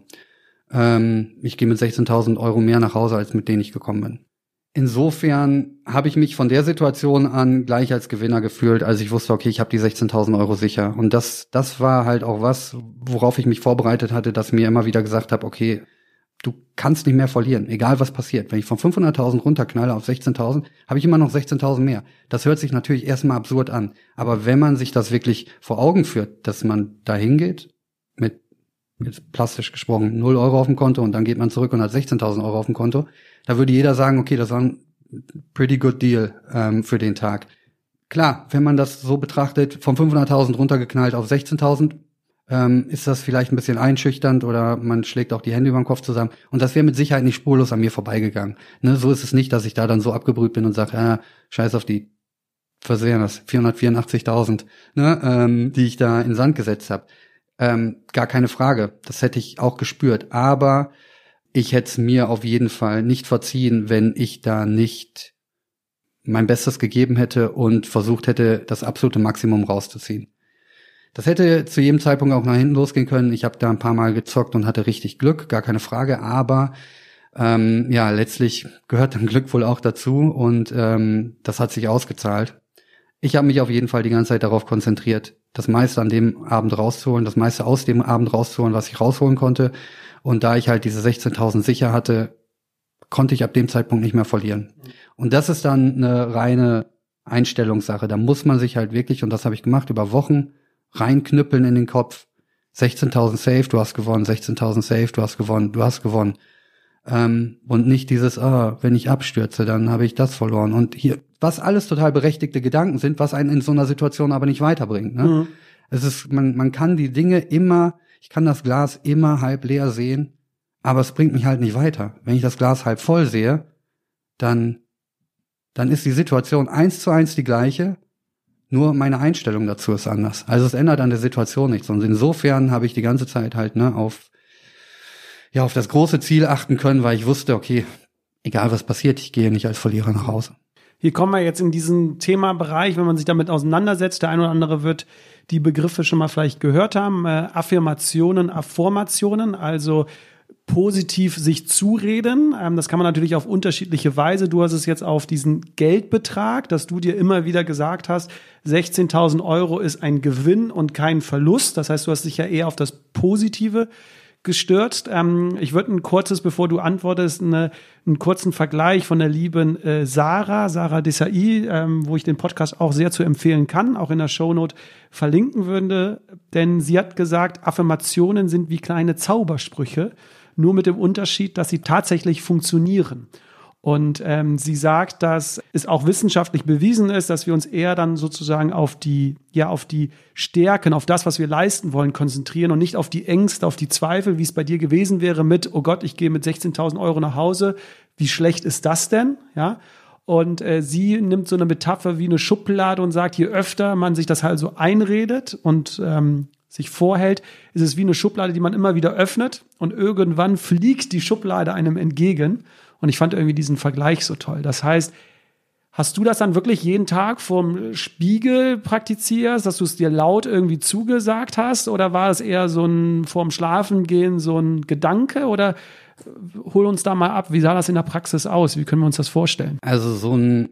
Ich gehe mit 16.000 Euro mehr nach Hause, als mit denen ich gekommen bin. Insofern habe ich mich von der Situation an gleich als Gewinner gefühlt, als ich wusste, okay, ich habe die 16.000 Euro sicher. Und das war halt auch was, worauf ich mich vorbereitet hatte, dass ich mir immer wieder gesagt habe, okay, du kannst nicht mehr verlieren, egal was passiert. Wenn ich von 500.000 runterknalle auf 16.000, habe ich immer noch 16.000 mehr. Das hört sich natürlich erstmal absurd an. Aber wenn man sich das wirklich vor Augen führt, dass man da hingeht, mit jetzt plastisch gesprochen 0 Euro auf dem Konto und dann geht man zurück und hat 16.000 Euro auf dem Konto, da würde jeder sagen, okay, das war ein pretty good deal für den Tag. Klar, wenn man das so betrachtet, von 500.000 runtergeknallt auf 16.000, ist das vielleicht ein bisschen einschüchternd oder man schlägt auch die Hände über den Kopf zusammen. Und das wäre mit Sicherheit nicht spurlos an mir vorbeigegangen. Ne, so ist es nicht, dass ich da dann so abgebrüht bin und sage, scheiß auf die, was wären das, 484.000, ne, die ich da in den Sand gesetzt habe. Gar keine Frage, das hätte ich auch gespürt. Aber ich hätte es mir auf jeden Fall nicht verziehen, wenn ich da nicht mein Bestes gegeben hätte und versucht hätte, das absolute Maximum rauszuziehen. Das hätte zu jedem Zeitpunkt auch nach hinten losgehen können. Ich habe da ein paar Mal gezockt und hatte richtig Glück, gar keine Frage. Aber letztlich gehört dann Glück wohl auch dazu und das hat sich ausgezahlt. ich habe mich auf jeden Fall die ganze Zeit darauf konzentriert, das meiste an dem Abend rauszuholen, das meiste aus dem Abend rauszuholen, was ich rausholen konnte. Und da ich halt diese 16.000 sicher hatte, konnte ich ab dem Zeitpunkt nicht mehr verlieren. Und das ist dann eine reine Einstellungssache. Da muss man sich halt wirklich, und das habe ich gemacht, über Wochen reinknüppeln in den Kopf. 16.000 safe, du hast gewonnen, 16.000 safe, du hast gewonnen. Und nicht dieses, wenn ich abstürze, dann habe ich das verloren. Und hier, was alles total berechtigte Gedanken sind, was einen in so einer Situation aber nicht weiterbringt. Ne? Mhm. Es ist, man kann die Dinge immer, ich kann das Glas immer halb leer sehen, aber es bringt mich halt nicht weiter. Wenn ich das Glas halb voll sehe, dann ist die Situation 1:1 die gleiche, nur meine Einstellung dazu ist anders. Also es ändert an der Situation nichts. Und insofern habe ich die ganze Zeit halt auf das große Ziel achten können, weil ich wusste, okay, egal was passiert, ich gehe nicht als Verlierer nach Hause. Hier kommen wir jetzt in diesen Themabereich, wenn man sich damit auseinandersetzt. Der eine oder andere wird die Begriffe schon mal vielleicht gehört haben. Affirmationen, Afformationen, also positiv sich zureden. Das kann man natürlich auf unterschiedliche Weise. Du hast es jetzt auf diesen Geldbetrag, dass du dir immer wieder gesagt hast, 16.000 € ist ein Gewinn und kein Verlust. Das heißt, du hast dich ja eher auf das Positive gestürzt. Ich würde bevor du antwortest, einen kurzen Vergleich von der lieben Sarah Desai, wo ich den Podcast auch sehr zu empfehlen kann, auch in der Shownote verlinken würde. Denn sie hat gesagt, Affirmationen sind wie kleine Zaubersprüche, nur mit dem Unterschied, dass sie tatsächlich funktionieren. Und sie sagt, dass es auch wissenschaftlich bewiesen ist, dass wir uns eher dann sozusagen auf die Stärken, auf das, was wir leisten wollen, konzentrieren und nicht auf die Ängste, auf die Zweifel, wie es bei dir gewesen wäre mit, oh Gott, ich gehe mit 16.000 € nach Hause. Wie schlecht ist das denn? Ja. Und sie nimmt so eine Metapher wie eine Schublade und sagt, je öfter man sich das halt so einredet und sich vorhält, ist es wie eine Schublade, die man immer wieder öffnet und irgendwann fliegt die Schublade einem entgegen. Und ich fand irgendwie diesen Vergleich so toll. Das heißt, hast du das dann wirklich jeden Tag vorm Spiegel praktizierst, dass du es dir laut irgendwie zugesagt hast? Oder war es eher so ein vorm Schlafengehen so ein Gedanke? Oder hol uns da mal ab, wie sah das in der Praxis aus? Wie können wir uns das vorstellen? Also so ein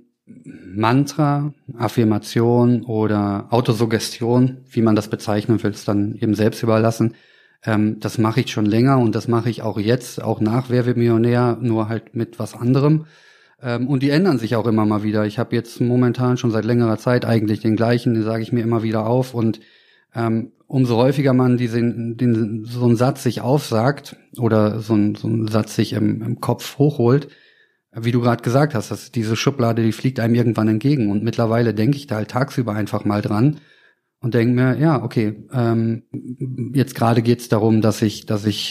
Mantra, Affirmation oder Autosuggestion, wie man das bezeichnen will, ist dann eben selbst überlassen. Das mache ich schon länger und das mache ich auch jetzt, auch nach Wer wird Millionär, nur halt mit was anderem. Und die ändern sich auch immer mal wieder. Ich habe jetzt momentan schon seit längerer Zeit eigentlich den gleichen, sage ich mir immer wieder auf. Und umso häufiger man so einen Satz sich aufsagt oder so einen Satz sich im Kopf hochholt, wie du gerade gesagt hast, dass diese Schublade, die fliegt einem irgendwann entgegen. Und mittlerweile denke ich da halt tagsüber einfach mal dran und denke mir, ja, okay, jetzt gerade geht's darum, dass ich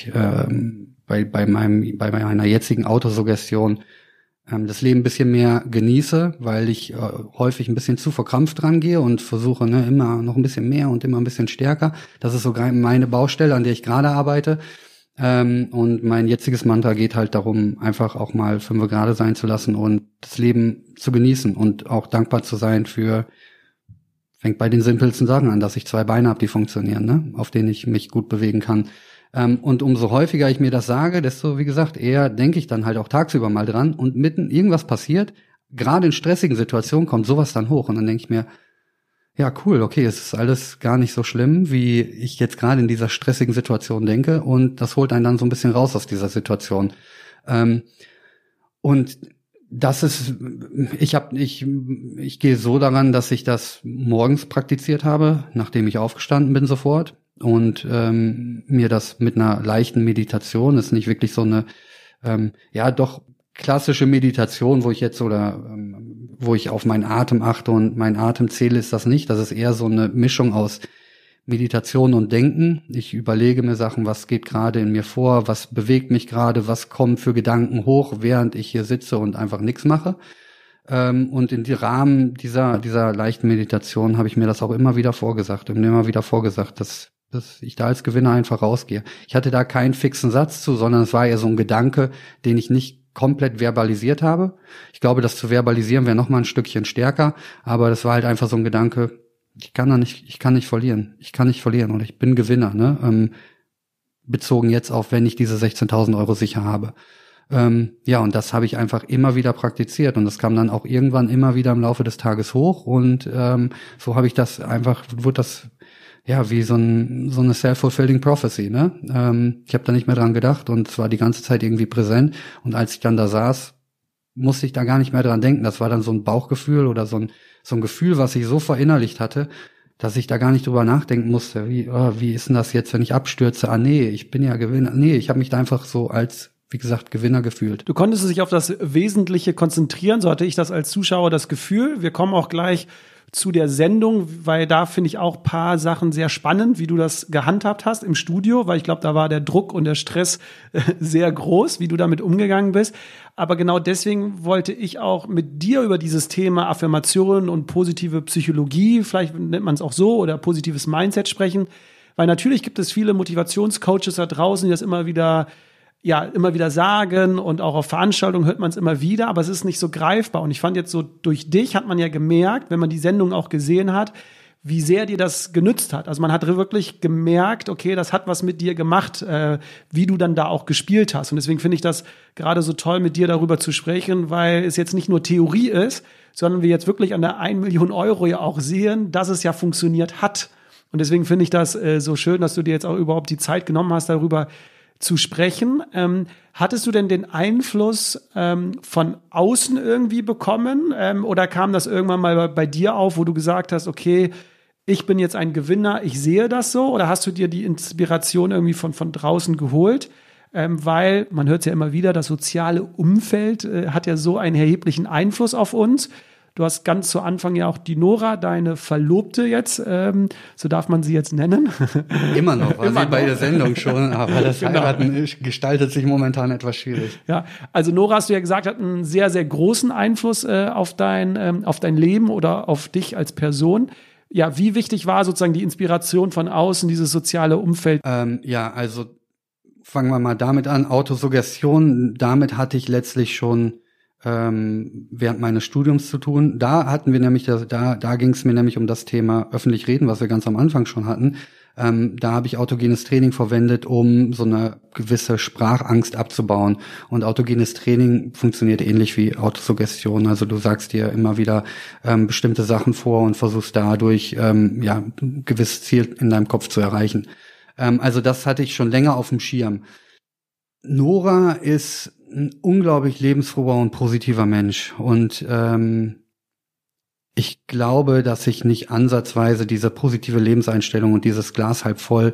bei meiner jetzigen Autosuggestion das Leben ein bisschen mehr genieße, weil ich häufig ein bisschen zu verkrampft rangehe und versuche immer noch ein bisschen mehr und immer ein bisschen stärker. Das ist so meine Baustelle, an der ich gerade arbeite. Und mein jetziges Mantra geht halt darum, einfach auch mal 5 gerade sein zu lassen und das Leben zu genießen und auch dankbar zu sein fängt bei den simpelsten Sachen an, dass ich 2 Beine habe, die funktionieren, ne? Auf denen ich mich gut bewegen kann. Und umso häufiger ich mir das sage, desto, wie gesagt, eher denke ich dann halt auch tagsüber mal dran und mitten irgendwas passiert, gerade in stressigen Situationen kommt sowas dann hoch und dann denke ich mir, ja cool, okay, es ist alles gar nicht so schlimm, wie ich jetzt gerade in dieser stressigen Situation denke und das holt einen dann so ein bisschen raus aus dieser Situation. Und das ist, ich gehe so daran, dass ich das morgens praktiziert habe, nachdem ich aufgestanden bin sofort und mir das mit einer leichten Meditation, ist nicht wirklich so eine, doch klassische Meditation, wo ich auf meinen Atem achte und meinen Atem zähle, ist das nicht. Das ist eher so eine Mischung aus Meditation und Denken. Ich überlege mir Sachen, was geht gerade in mir vor, was bewegt mich gerade, was kommen für Gedanken hoch, während ich hier sitze und einfach nichts mache. Und in die Rahmen dieser leichten Meditation habe ich mir das auch immer wieder vorgesagt, dass ich da als Gewinner einfach rausgehe. Ich hatte da keinen fixen Satz zu, sondern es war eher so ein Gedanke, den ich nicht komplett verbalisiert habe. Ich glaube, das zu verbalisieren wäre noch mal ein Stückchen stärker, aber das war halt einfach so ein Gedanke, ich kann nicht verlieren oder ich bin Gewinner, ne? Bezogen jetzt auf, wenn ich diese 16.000 € sicher habe. Ja, und das habe ich einfach immer wieder praktiziert und das kam dann auch irgendwann immer wieder im Laufe des Tages hoch und so habe ich das einfach, wurde das ja wie so eine self-fulfilling prophecy, ne? Ich habe da nicht mehr dran gedacht und es war die ganze Zeit irgendwie präsent und als ich dann da saß, musste ich da gar nicht mehr dran denken. Das war dann so ein Bauchgefühl oder so ein Gefühl, was ich so verinnerlicht hatte, dass ich da gar nicht drüber nachdenken musste. Wie ist denn das jetzt, wenn ich abstürze? Nee, ich bin ja Gewinner. Nee, ich habe mich da einfach so als, wie gesagt, Gewinner gefühlt. Du konntest dich auf das Wesentliche konzentrieren, so hatte ich das als Zuschauer das Gefühl. Wir kommen auch gleich zu der Sendung, weil da finde ich auch paar Sachen sehr spannend, wie du das gehandhabt hast im Studio, weil ich glaube, da war der Druck und der Stress sehr groß, wie du damit umgegangen bist. Aber genau deswegen wollte ich auch mit dir über dieses Thema Affirmationen und positive Psychologie, vielleicht nennt man es auch so, oder positives Mindset sprechen, weil natürlich gibt es viele Motivationscoaches da draußen, die das immer wieder sagen und auch auf Veranstaltungen hört man es immer wieder, aber es ist nicht so greifbar. Und ich fand jetzt so, durch dich hat man ja gemerkt, wenn man die Sendung auch gesehen hat, wie sehr dir das genützt hat. Also man hat wirklich gemerkt, okay, das hat was mit dir gemacht, wie du dann da auch gespielt hast. Und deswegen finde ich das gerade so toll, mit dir darüber zu sprechen, weil es jetzt nicht nur Theorie ist, sondern wir jetzt wirklich an der 1 Million Euro ja auch sehen, dass es ja funktioniert hat. Und deswegen finde ich das so schön, dass du dir jetzt auch überhaupt die Zeit genommen hast, darüber zu sprechen. Hattest du denn den Einfluss von außen irgendwie bekommen oder kam das irgendwann mal bei dir auf, wo du gesagt hast, okay, ich bin jetzt ein Gewinner, ich sehe das so, oder hast du dir die Inspiration irgendwie von draußen geholt? Weil, man hört es ja immer wieder, das soziale Umfeld hat ja so einen erheblichen Einfluss auf uns. Du hast ganz zu Anfang ja auch die Nora, deine Verlobte jetzt, so darf man sie jetzt nennen. Immer noch, war sie bei der Sendung schon, aber das Heiraten gestaltet sich momentan etwas schwierig. Ja, also Nora, hast du ja gesagt, hat einen sehr, sehr großen Einfluss auf dein Leben oder auf dich als Person. Ja, wie wichtig war sozusagen die Inspiration von außen, dieses soziale Umfeld? Ja, also fangen wir mal damit an, Autosuggestion, damit hatte ich letztlich schon während meines Studiums zu tun. Da hatten wir nämlich, da ging es mir nämlich um das Thema öffentlich reden, was wir ganz am Anfang schon hatten. Da habe ich autogenes Training verwendet, um so eine gewisse Sprachangst abzubauen. Und autogenes Training funktioniert ähnlich wie Autosuggestion. Also du sagst dir immer wieder bestimmte Sachen vor und versuchst dadurch ein gewisses Ziel in deinem Kopf zu erreichen. Also das hatte ich schon länger auf dem Schirm. Nora ist ein unglaublich lebensfroher und positiver Mensch und ich glaube, dass ich nicht ansatzweise diese positive Lebenseinstellung und dieses Glas halb voll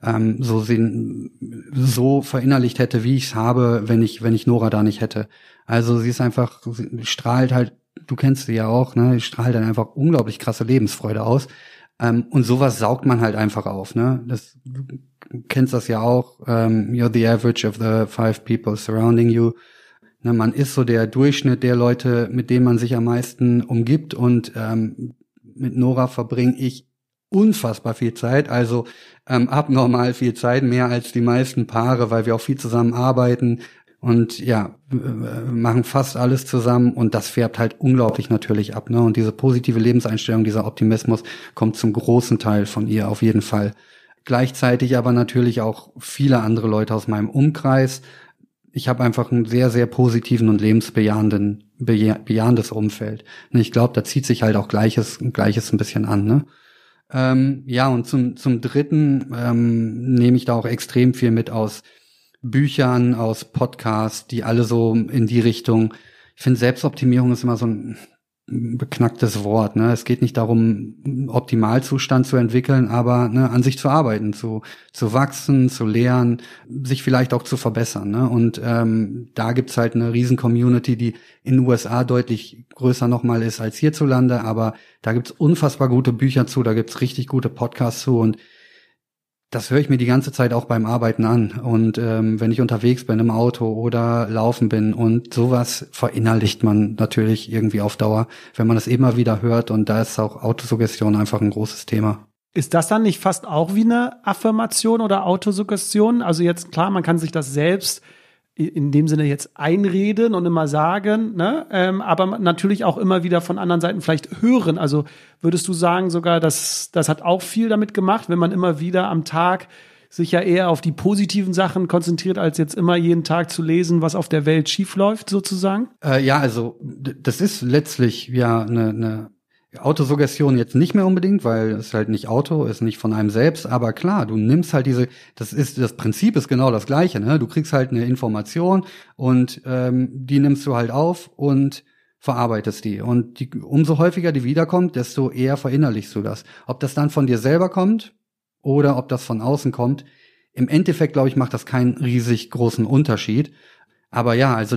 so verinnerlicht hätte, wie ich es habe, wenn ich Nora da nicht hätte. Also sie ist einfach, sie strahlt halt, du kennst sie ja auch, ne? Sie strahlt dann einfach unglaublich krasse Lebensfreude aus. Und sowas saugt man halt einfach auf, ne? Du kennst das ja auch, you're the average of the 5 people surrounding you. Ne, man ist so der Durchschnitt der Leute, mit denen man sich am meisten umgibt und mit Nora verbringe ich unfassbar viel Zeit, also abnormal viel Zeit, mehr als die meisten Paare, weil wir auch viel zusammen arbeiten und ja, machen fast alles zusammen und das färbt halt unglaublich natürlich ab, ne? Und diese positive Lebenseinstellung, dieser Optimismus kommt zum großen Teil von ihr auf jeden Fall. Gleichzeitig aber natürlich auch viele andere Leute aus meinem Umkreis. Ich habe einfach einen sehr, sehr positiven und bejahendes Umfeld. Ich glaube, da zieht sich halt auch Gleiches ein bisschen an, ne? Ja, und zum Dritten nehme ich da auch extrem viel mit aus Büchern, aus Podcasts, die alle so in die Richtung. Ich finde, Selbstoptimierung ist immer so ein beknacktes Wort, ne? Es geht nicht darum, einen Optimalzustand zu entwickeln, aber an sich zu arbeiten, zu wachsen, zu lernen, sich vielleicht auch zu verbessern, ne? Und da gibt's halt eine riesen Community, die in den USA deutlich größer nochmal ist als hierzulande, aber da gibt's unfassbar gute Bücher zu, da gibt's richtig gute Podcasts zu und das höre ich mir die ganze Zeit auch beim Arbeiten an. Und wenn ich unterwegs bin im Auto oder laufen bin und sowas verinnerlicht man natürlich irgendwie auf Dauer, wenn man das immer wieder hört. Und da ist auch Autosuggestion einfach ein großes Thema. Ist das dann nicht fast auch wie eine Affirmation oder Autosuggestion? Also jetzt klar, man kann sich das selbst in dem Sinne jetzt einreden und immer sagen, ne? Aber natürlich auch immer wieder von anderen Seiten vielleicht hören. Also würdest du sagen sogar, das hat auch viel damit gemacht, wenn man immer wieder am Tag sich ja eher auf die positiven Sachen konzentriert, als jetzt immer jeden Tag zu lesen, was auf der Welt schiefläuft, sozusagen? Ja, also das ist letztlich ja eine Autosuggestion jetzt nicht mehr unbedingt, weil es halt nicht Auto, ist nicht von einem selbst, aber klar, du nimmst halt das Prinzip ist genau das gleiche, ne? Du kriegst halt eine Information und die nimmst du halt auf und verarbeitest die. Und umso häufiger die wiederkommt, desto eher verinnerlichst du das. Ob das dann von dir selber kommt oder ob das von außen kommt, im Endeffekt, glaube ich, macht das keinen riesig großen Unterschied. Aber ja, also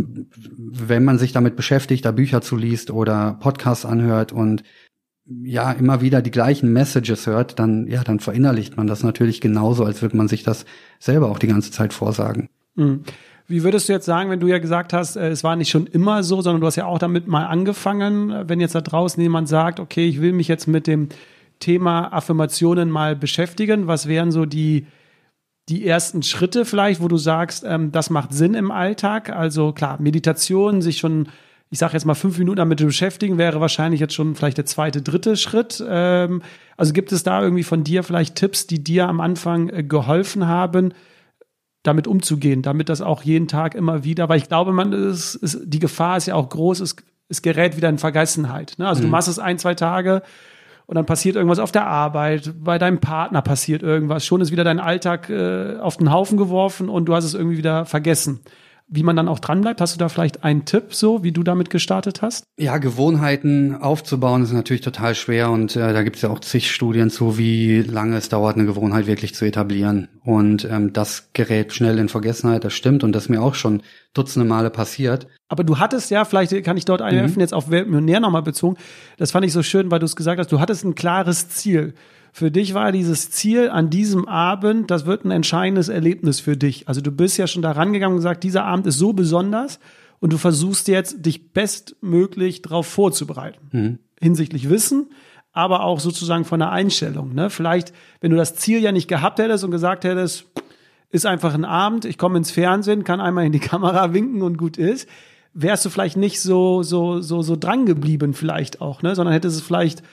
wenn man sich damit beschäftigt, da Bücher zu liest oder Podcasts anhört und ja immer wieder die gleichen Messages hört, dann verinnerlicht man das natürlich genauso, als würde man sich das selber auch die ganze Zeit vorsagen. Mhm. Wie würdest du jetzt sagen, wenn du ja gesagt hast, es war nicht schon immer so, sondern du hast ja auch damit mal angefangen, wenn jetzt da draußen jemand sagt, okay, ich will mich jetzt mit dem Thema Affirmationen mal beschäftigen, was wären so die ersten Schritte vielleicht, wo du sagst, das macht Sinn im Alltag? Also klar, Meditation, sich schon, ich sage jetzt mal 5 Minuten damit beschäftigen, wäre wahrscheinlich jetzt schon vielleicht der 2., 3. Schritt. Also gibt es da irgendwie von dir vielleicht Tipps, die dir am Anfang geholfen haben, damit umzugehen, damit das auch jeden Tag immer wieder, weil ich glaube, die Gefahr ist ja auch groß, es gerät wieder in Vergessenheit. Ne? Also du machst es 1, 2 Tage und dann passiert irgendwas auf der Arbeit, bei deinem Partner passiert irgendwas, schon ist wieder dein Alltag auf den Haufen geworfen und du hast es irgendwie wieder vergessen. Wie man dann auch dranbleibt, hast du da vielleicht einen Tipp, so wie du damit gestartet hast? Ja, Gewohnheiten aufzubauen ist natürlich total schwer und da gibt's ja auch zig Studien zu, wie lange es dauert, eine Gewohnheit wirklich zu etablieren. Und das gerät schnell in Vergessenheit, das stimmt und das ist mir auch schon dutzende Male passiert. Aber du hattest ja, vielleicht kann ich dort einwerfen, jetzt auf Weltmillionär nochmal bezogen, das fand ich so schön, weil du es gesagt hast, du hattest ein klares Ziel. Für dich war dieses Ziel an diesem Abend, das wird ein entscheidendes Erlebnis für dich. Also du bist ja schon da rangegangen und gesagt, dieser Abend ist so besonders und du versuchst jetzt, dich bestmöglich darauf vorzubereiten. Hinsichtlich Wissen, aber auch sozusagen von der Einstellung. Ne? Vielleicht, wenn du das Ziel ja nicht gehabt hättest und gesagt hättest, ist einfach ein Abend, ich komme ins Fernsehen, kann einmal in die Kamera winken und gut ist, wärst du vielleicht nicht so dran geblieben vielleicht auch, ne? Sondern hättest es vielleicht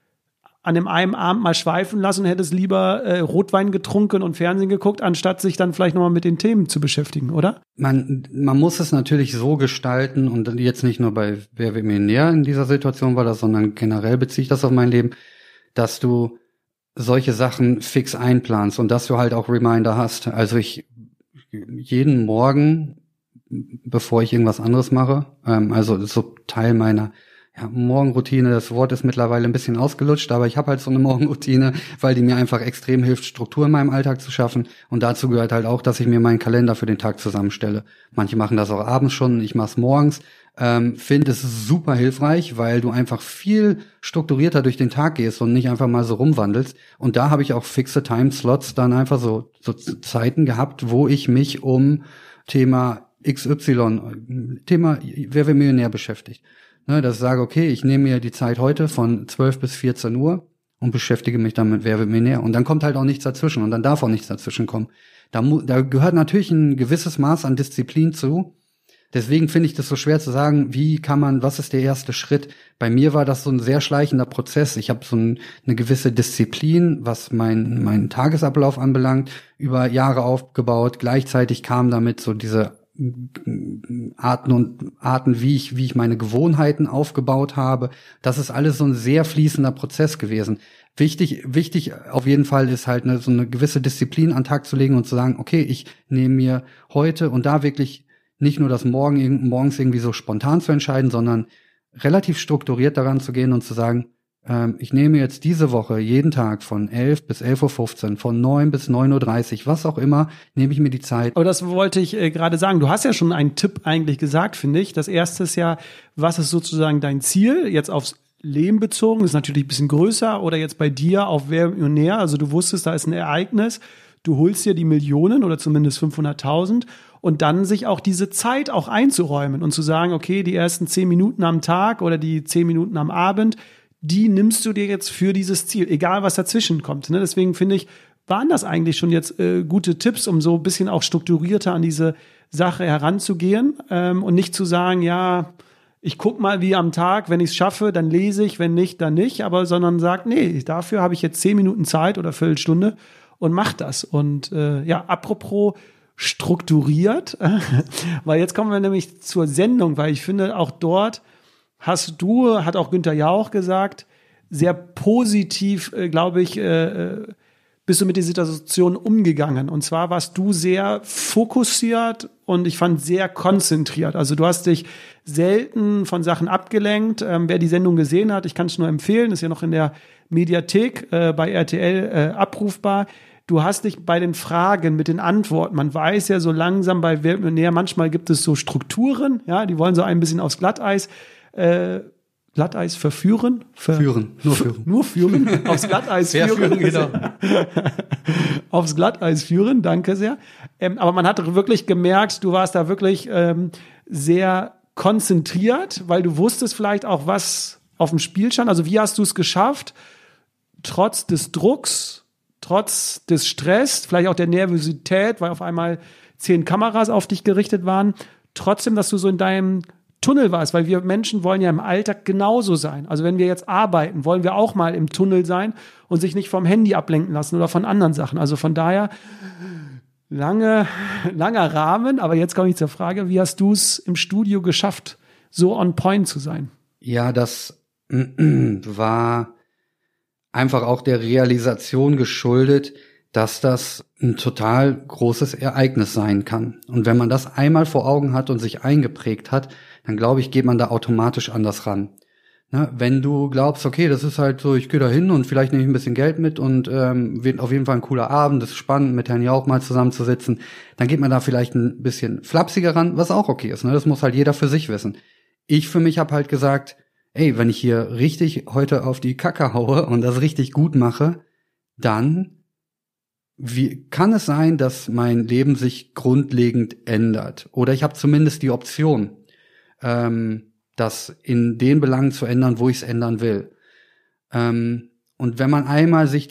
an dem einen Abend mal schweifen lassen und hättest lieber Rotwein getrunken und Fernsehen geguckt, anstatt sich dann vielleicht nochmal mit den Themen zu beschäftigen, oder? Man muss es natürlich so gestalten und jetzt nicht nur bei Wer wird Millionär in dieser Situation war das, sondern generell beziehe ich das auf mein Leben, dass du solche Sachen fix einplanst und dass du halt auch Reminder hast. Also jeden Morgen, bevor ich irgendwas anderes mache, also so Teil meiner Morgenroutine, das Wort ist mittlerweile ein bisschen ausgelutscht, aber ich habe halt so eine Morgenroutine, weil die mir einfach extrem hilft, Struktur in meinem Alltag zu schaffen. Und dazu gehört halt auch, dass ich mir meinen Kalender für den Tag zusammenstelle. Manche machen das auch abends schon, ich mache es morgens. Finde es super hilfreich, weil du einfach viel strukturierter durch den Tag gehst und nicht einfach mal so rumwandelst. Und da habe ich auch fixe Timeslots dann einfach so Zeiten gehabt, wo ich mich um Thema XY, Thema Wer wird Millionär beschäftigt. Ne, dass ich sage, okay, ich nehme mir die Zeit heute von 12 bis 14 Uhr und beschäftige mich dann mit Wer wird Millionär. Und dann kommt halt auch nichts dazwischen und dann darf auch nichts dazwischen kommen. Da gehört natürlich ein gewisses Maß an Disziplin zu. Deswegen finde ich das so schwer zu sagen, was ist der erste Schritt? Bei mir war das so ein sehr schleichender Prozess. Ich habe so eine gewisse Disziplin, was meinen Tagesablauf anbelangt, über Jahre aufgebaut. Gleichzeitig kam damit so diese Arten, wie ich meine Gewohnheiten aufgebaut habe. Das ist alles so ein sehr fließender Prozess gewesen. Wichtig auf jeden Fall ist halt so eine gewisse Disziplin an den Tag zu legen und zu sagen, okay, ich nehme mir heute und da wirklich nicht nur das morgens irgendwie so spontan zu entscheiden, sondern relativ strukturiert daran zu gehen und zu sagen, ich nehme jetzt diese Woche jeden Tag von 11 bis 11.15 Uhr, von 9 bis 9.30 Uhr, was auch immer, nehme ich mir die Zeit. Aber das wollte ich gerade sagen. Du hast ja schon einen Tipp eigentlich gesagt, finde ich. Das erste ist ja, was ist sozusagen dein Ziel? Jetzt aufs Leben bezogen, das ist natürlich ein bisschen größer. Oder jetzt bei dir auf Wer wird Millionär? Also du wusstest, da ist ein Ereignis. Du holst dir die Millionen oder zumindest 500.000 und dann sich auch diese Zeit auch einzuräumen und zu sagen, okay, die ersten 10 Minuten am Tag oder die 10 Minuten am Abend, die nimmst du dir jetzt für dieses Ziel, egal was dazwischen kommt. Ne? Deswegen finde ich, waren das eigentlich schon jetzt gute Tipps, um so ein bisschen auch strukturierter an diese Sache heranzugehen und nicht zu sagen, ja, ich guck mal wie am Tag, wenn ich es schaffe, dann lese ich, wenn nicht, dann nicht, aber sondern sagt, nee, dafür habe ich jetzt 10 Minuten Zeit oder Viertelstunde und mach das. Und apropos strukturiert, weil jetzt kommen wir nämlich zur Sendung, weil ich finde, auch dort hat auch Günther Jauch gesagt, sehr positiv, glaube ich, bist du mit der Situation umgegangen. Und zwar warst du sehr fokussiert und ich fand sehr konzentriert. Also du hast dich selten von Sachen abgelenkt. Wer die Sendung gesehen hat, ich kann es nur empfehlen, ist ja noch in der Mediathek bei RTL abrufbar. Du hast dich bei den Fragen mit den Antworten, man weiß ja so langsam bei Wer wird Millionär, manchmal gibt es so Strukturen, ja, die wollen so ein bisschen aufs Glatteis verführen? Nur führen. Aufs Glatteis führen. Genau. Aufs Glatteis führen, danke sehr. Aber man hat wirklich gemerkt, du warst da wirklich sehr konzentriert, weil du wusstest vielleicht auch, was auf dem Spiel stand. Also wie hast du es geschafft, trotz des Drucks, trotz des Stress, vielleicht auch der Nervosität, weil auf einmal 10 Kameras auf dich gerichtet waren, trotzdem, dass du so in deinem Tunnel warst, weil wir Menschen wollen ja im Alltag genauso sein. Also wenn wir jetzt arbeiten, wollen wir auch mal im Tunnel sein und sich nicht vom Handy ablenken lassen oder von anderen Sachen. Also von daher langer Rahmen, aber jetzt komme ich zur Frage, wie hast du es im Studio geschafft, so on point zu sein? Ja, das war einfach auch der Realisation geschuldet, dass das ein total großes Ereignis sein kann. Und wenn man das einmal vor Augen hat und sich eingeprägt hat, dann glaube ich, geht man da automatisch anders ran. Na, wenn du glaubst, okay, das ist halt so, ich gehe da hin und vielleicht nehme ich ein bisschen Geld mit und wird auf jeden Fall ein cooler Abend, das ist spannend, mit Herrn Jauch mal zusammenzusitzen, dann geht man da vielleicht ein bisschen flapsiger ran, was auch okay ist. Ne? Das muss halt jeder für sich wissen. Ich für mich habe halt gesagt, ey, wenn ich hier richtig heute auf die Kacke haue und das richtig gut mache, dann wie kann es sein, dass mein Leben sich grundlegend ändert? Oder ich habe zumindest die Option, das in den Belangen zu ändern, wo ich es ändern will. Und wenn man einmal sich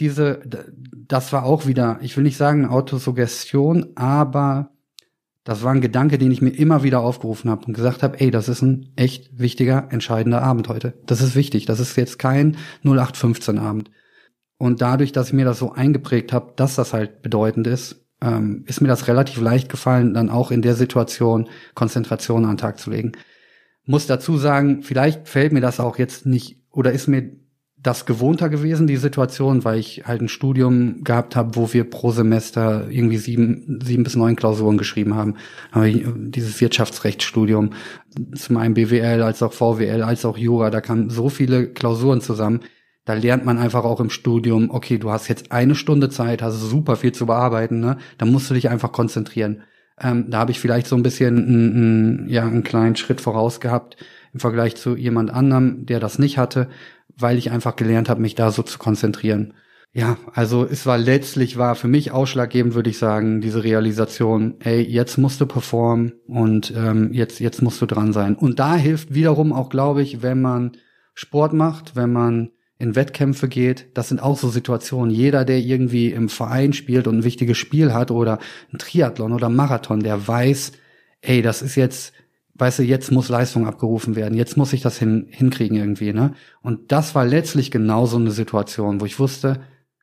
das war auch wieder, ich will nicht sagen Autosuggestion, aber das war ein Gedanke, den ich mir immer wieder aufgerufen habe und gesagt habe, ey, das ist ein echt wichtiger, entscheidender Abend heute. Das ist wichtig, das ist jetzt kein 0815-Abend. Und dadurch, dass ich mir das so eingeprägt habe, dass das halt bedeutend ist mir das relativ leicht gefallen, dann auch in der Situation Konzentration an den Tag zu legen. Muss dazu sagen, vielleicht fällt mir das auch jetzt nicht, oder ist mir das gewohnter gewesen, die Situation, weil ich halt ein Studium gehabt habe, wo wir pro Semester irgendwie 7 bis 9 Klausuren geschrieben haben. Aber dieses Wirtschaftsrechtsstudium, zum einen BWL, als auch VWL, als auch Jura, da kamen so viele Klausuren zusammen. Da lernt man einfach auch im Studium, okay, du hast jetzt 1 Stunde Zeit, hast super viel zu bearbeiten, ne? Da musst du dich einfach konzentrieren. Da habe ich vielleicht so ein bisschen einen kleinen Schritt voraus gehabt im Vergleich zu jemand anderem, der das nicht hatte, weil ich einfach gelernt habe, mich da so zu konzentrieren. Ja, also es war für mich ausschlaggebend, würde ich sagen, diese Realisation, ey, jetzt musst du performen und jetzt musst du dran sein. Und da hilft wiederum auch, glaube ich, wenn man Sport macht, wenn man in Wettkämpfe geht, das sind auch so Situationen. Jeder, der irgendwie im Verein spielt und ein wichtiges Spiel hat oder ein Triathlon oder Marathon, der weiß, ey, das ist jetzt, weißt du, jetzt muss Leistung abgerufen werden, jetzt muss ich das hinkriegen irgendwie, ne? Und das war letztlich genau so eine Situation, wo ich wusste,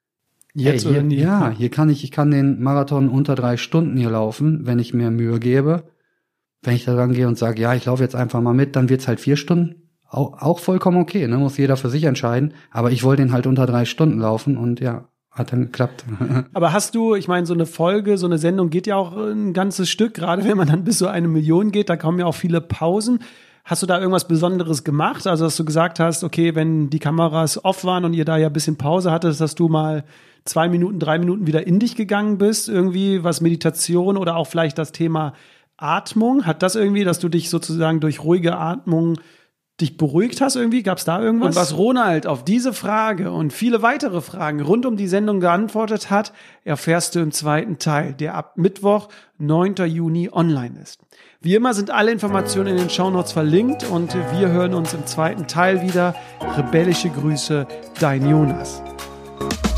jetzt ey, hier kann ich kann den Marathon unter 3 Stunden hier laufen, wenn ich mir Mühe gebe. Wenn ich da rangehe und sage, ja, ich laufe jetzt einfach mal mit, dann wird's halt 4 Stunden. Auch vollkommen okay, ne? Muss jeder für sich entscheiden. Aber ich wollte ihn halt unter 3 Stunden laufen und ja, hat dann geklappt. Aber hast du, ich meine, so eine Folge, so eine Sendung geht ja auch ein ganzes Stück, gerade wenn man dann bis so 1 Million geht, da kommen ja auch viele Pausen. Hast du da irgendwas Besonderes gemacht? Also, dass du gesagt hast, okay, wenn die Kameras off waren und ihr da ja ein bisschen Pause hattet, dass du mal 2 Minuten, 3 Minuten wieder in dich gegangen bist, irgendwie was Meditation oder auch vielleicht das Thema Atmung? Hat das irgendwie, dass du dich sozusagen durch ruhige Atmung dich beruhigt hast irgendwie? Gab es da irgendwas? Und was Ronald auf diese Frage und viele weitere Fragen rund um die Sendung geantwortet hat, erfährst du im 2. Teil, der ab Mittwoch, 9. Juni online ist. Wie immer sind alle Informationen in den Shownotes verlinkt und wir hören uns im 2. Teil wieder. Rebellische Grüße, dein Jonas.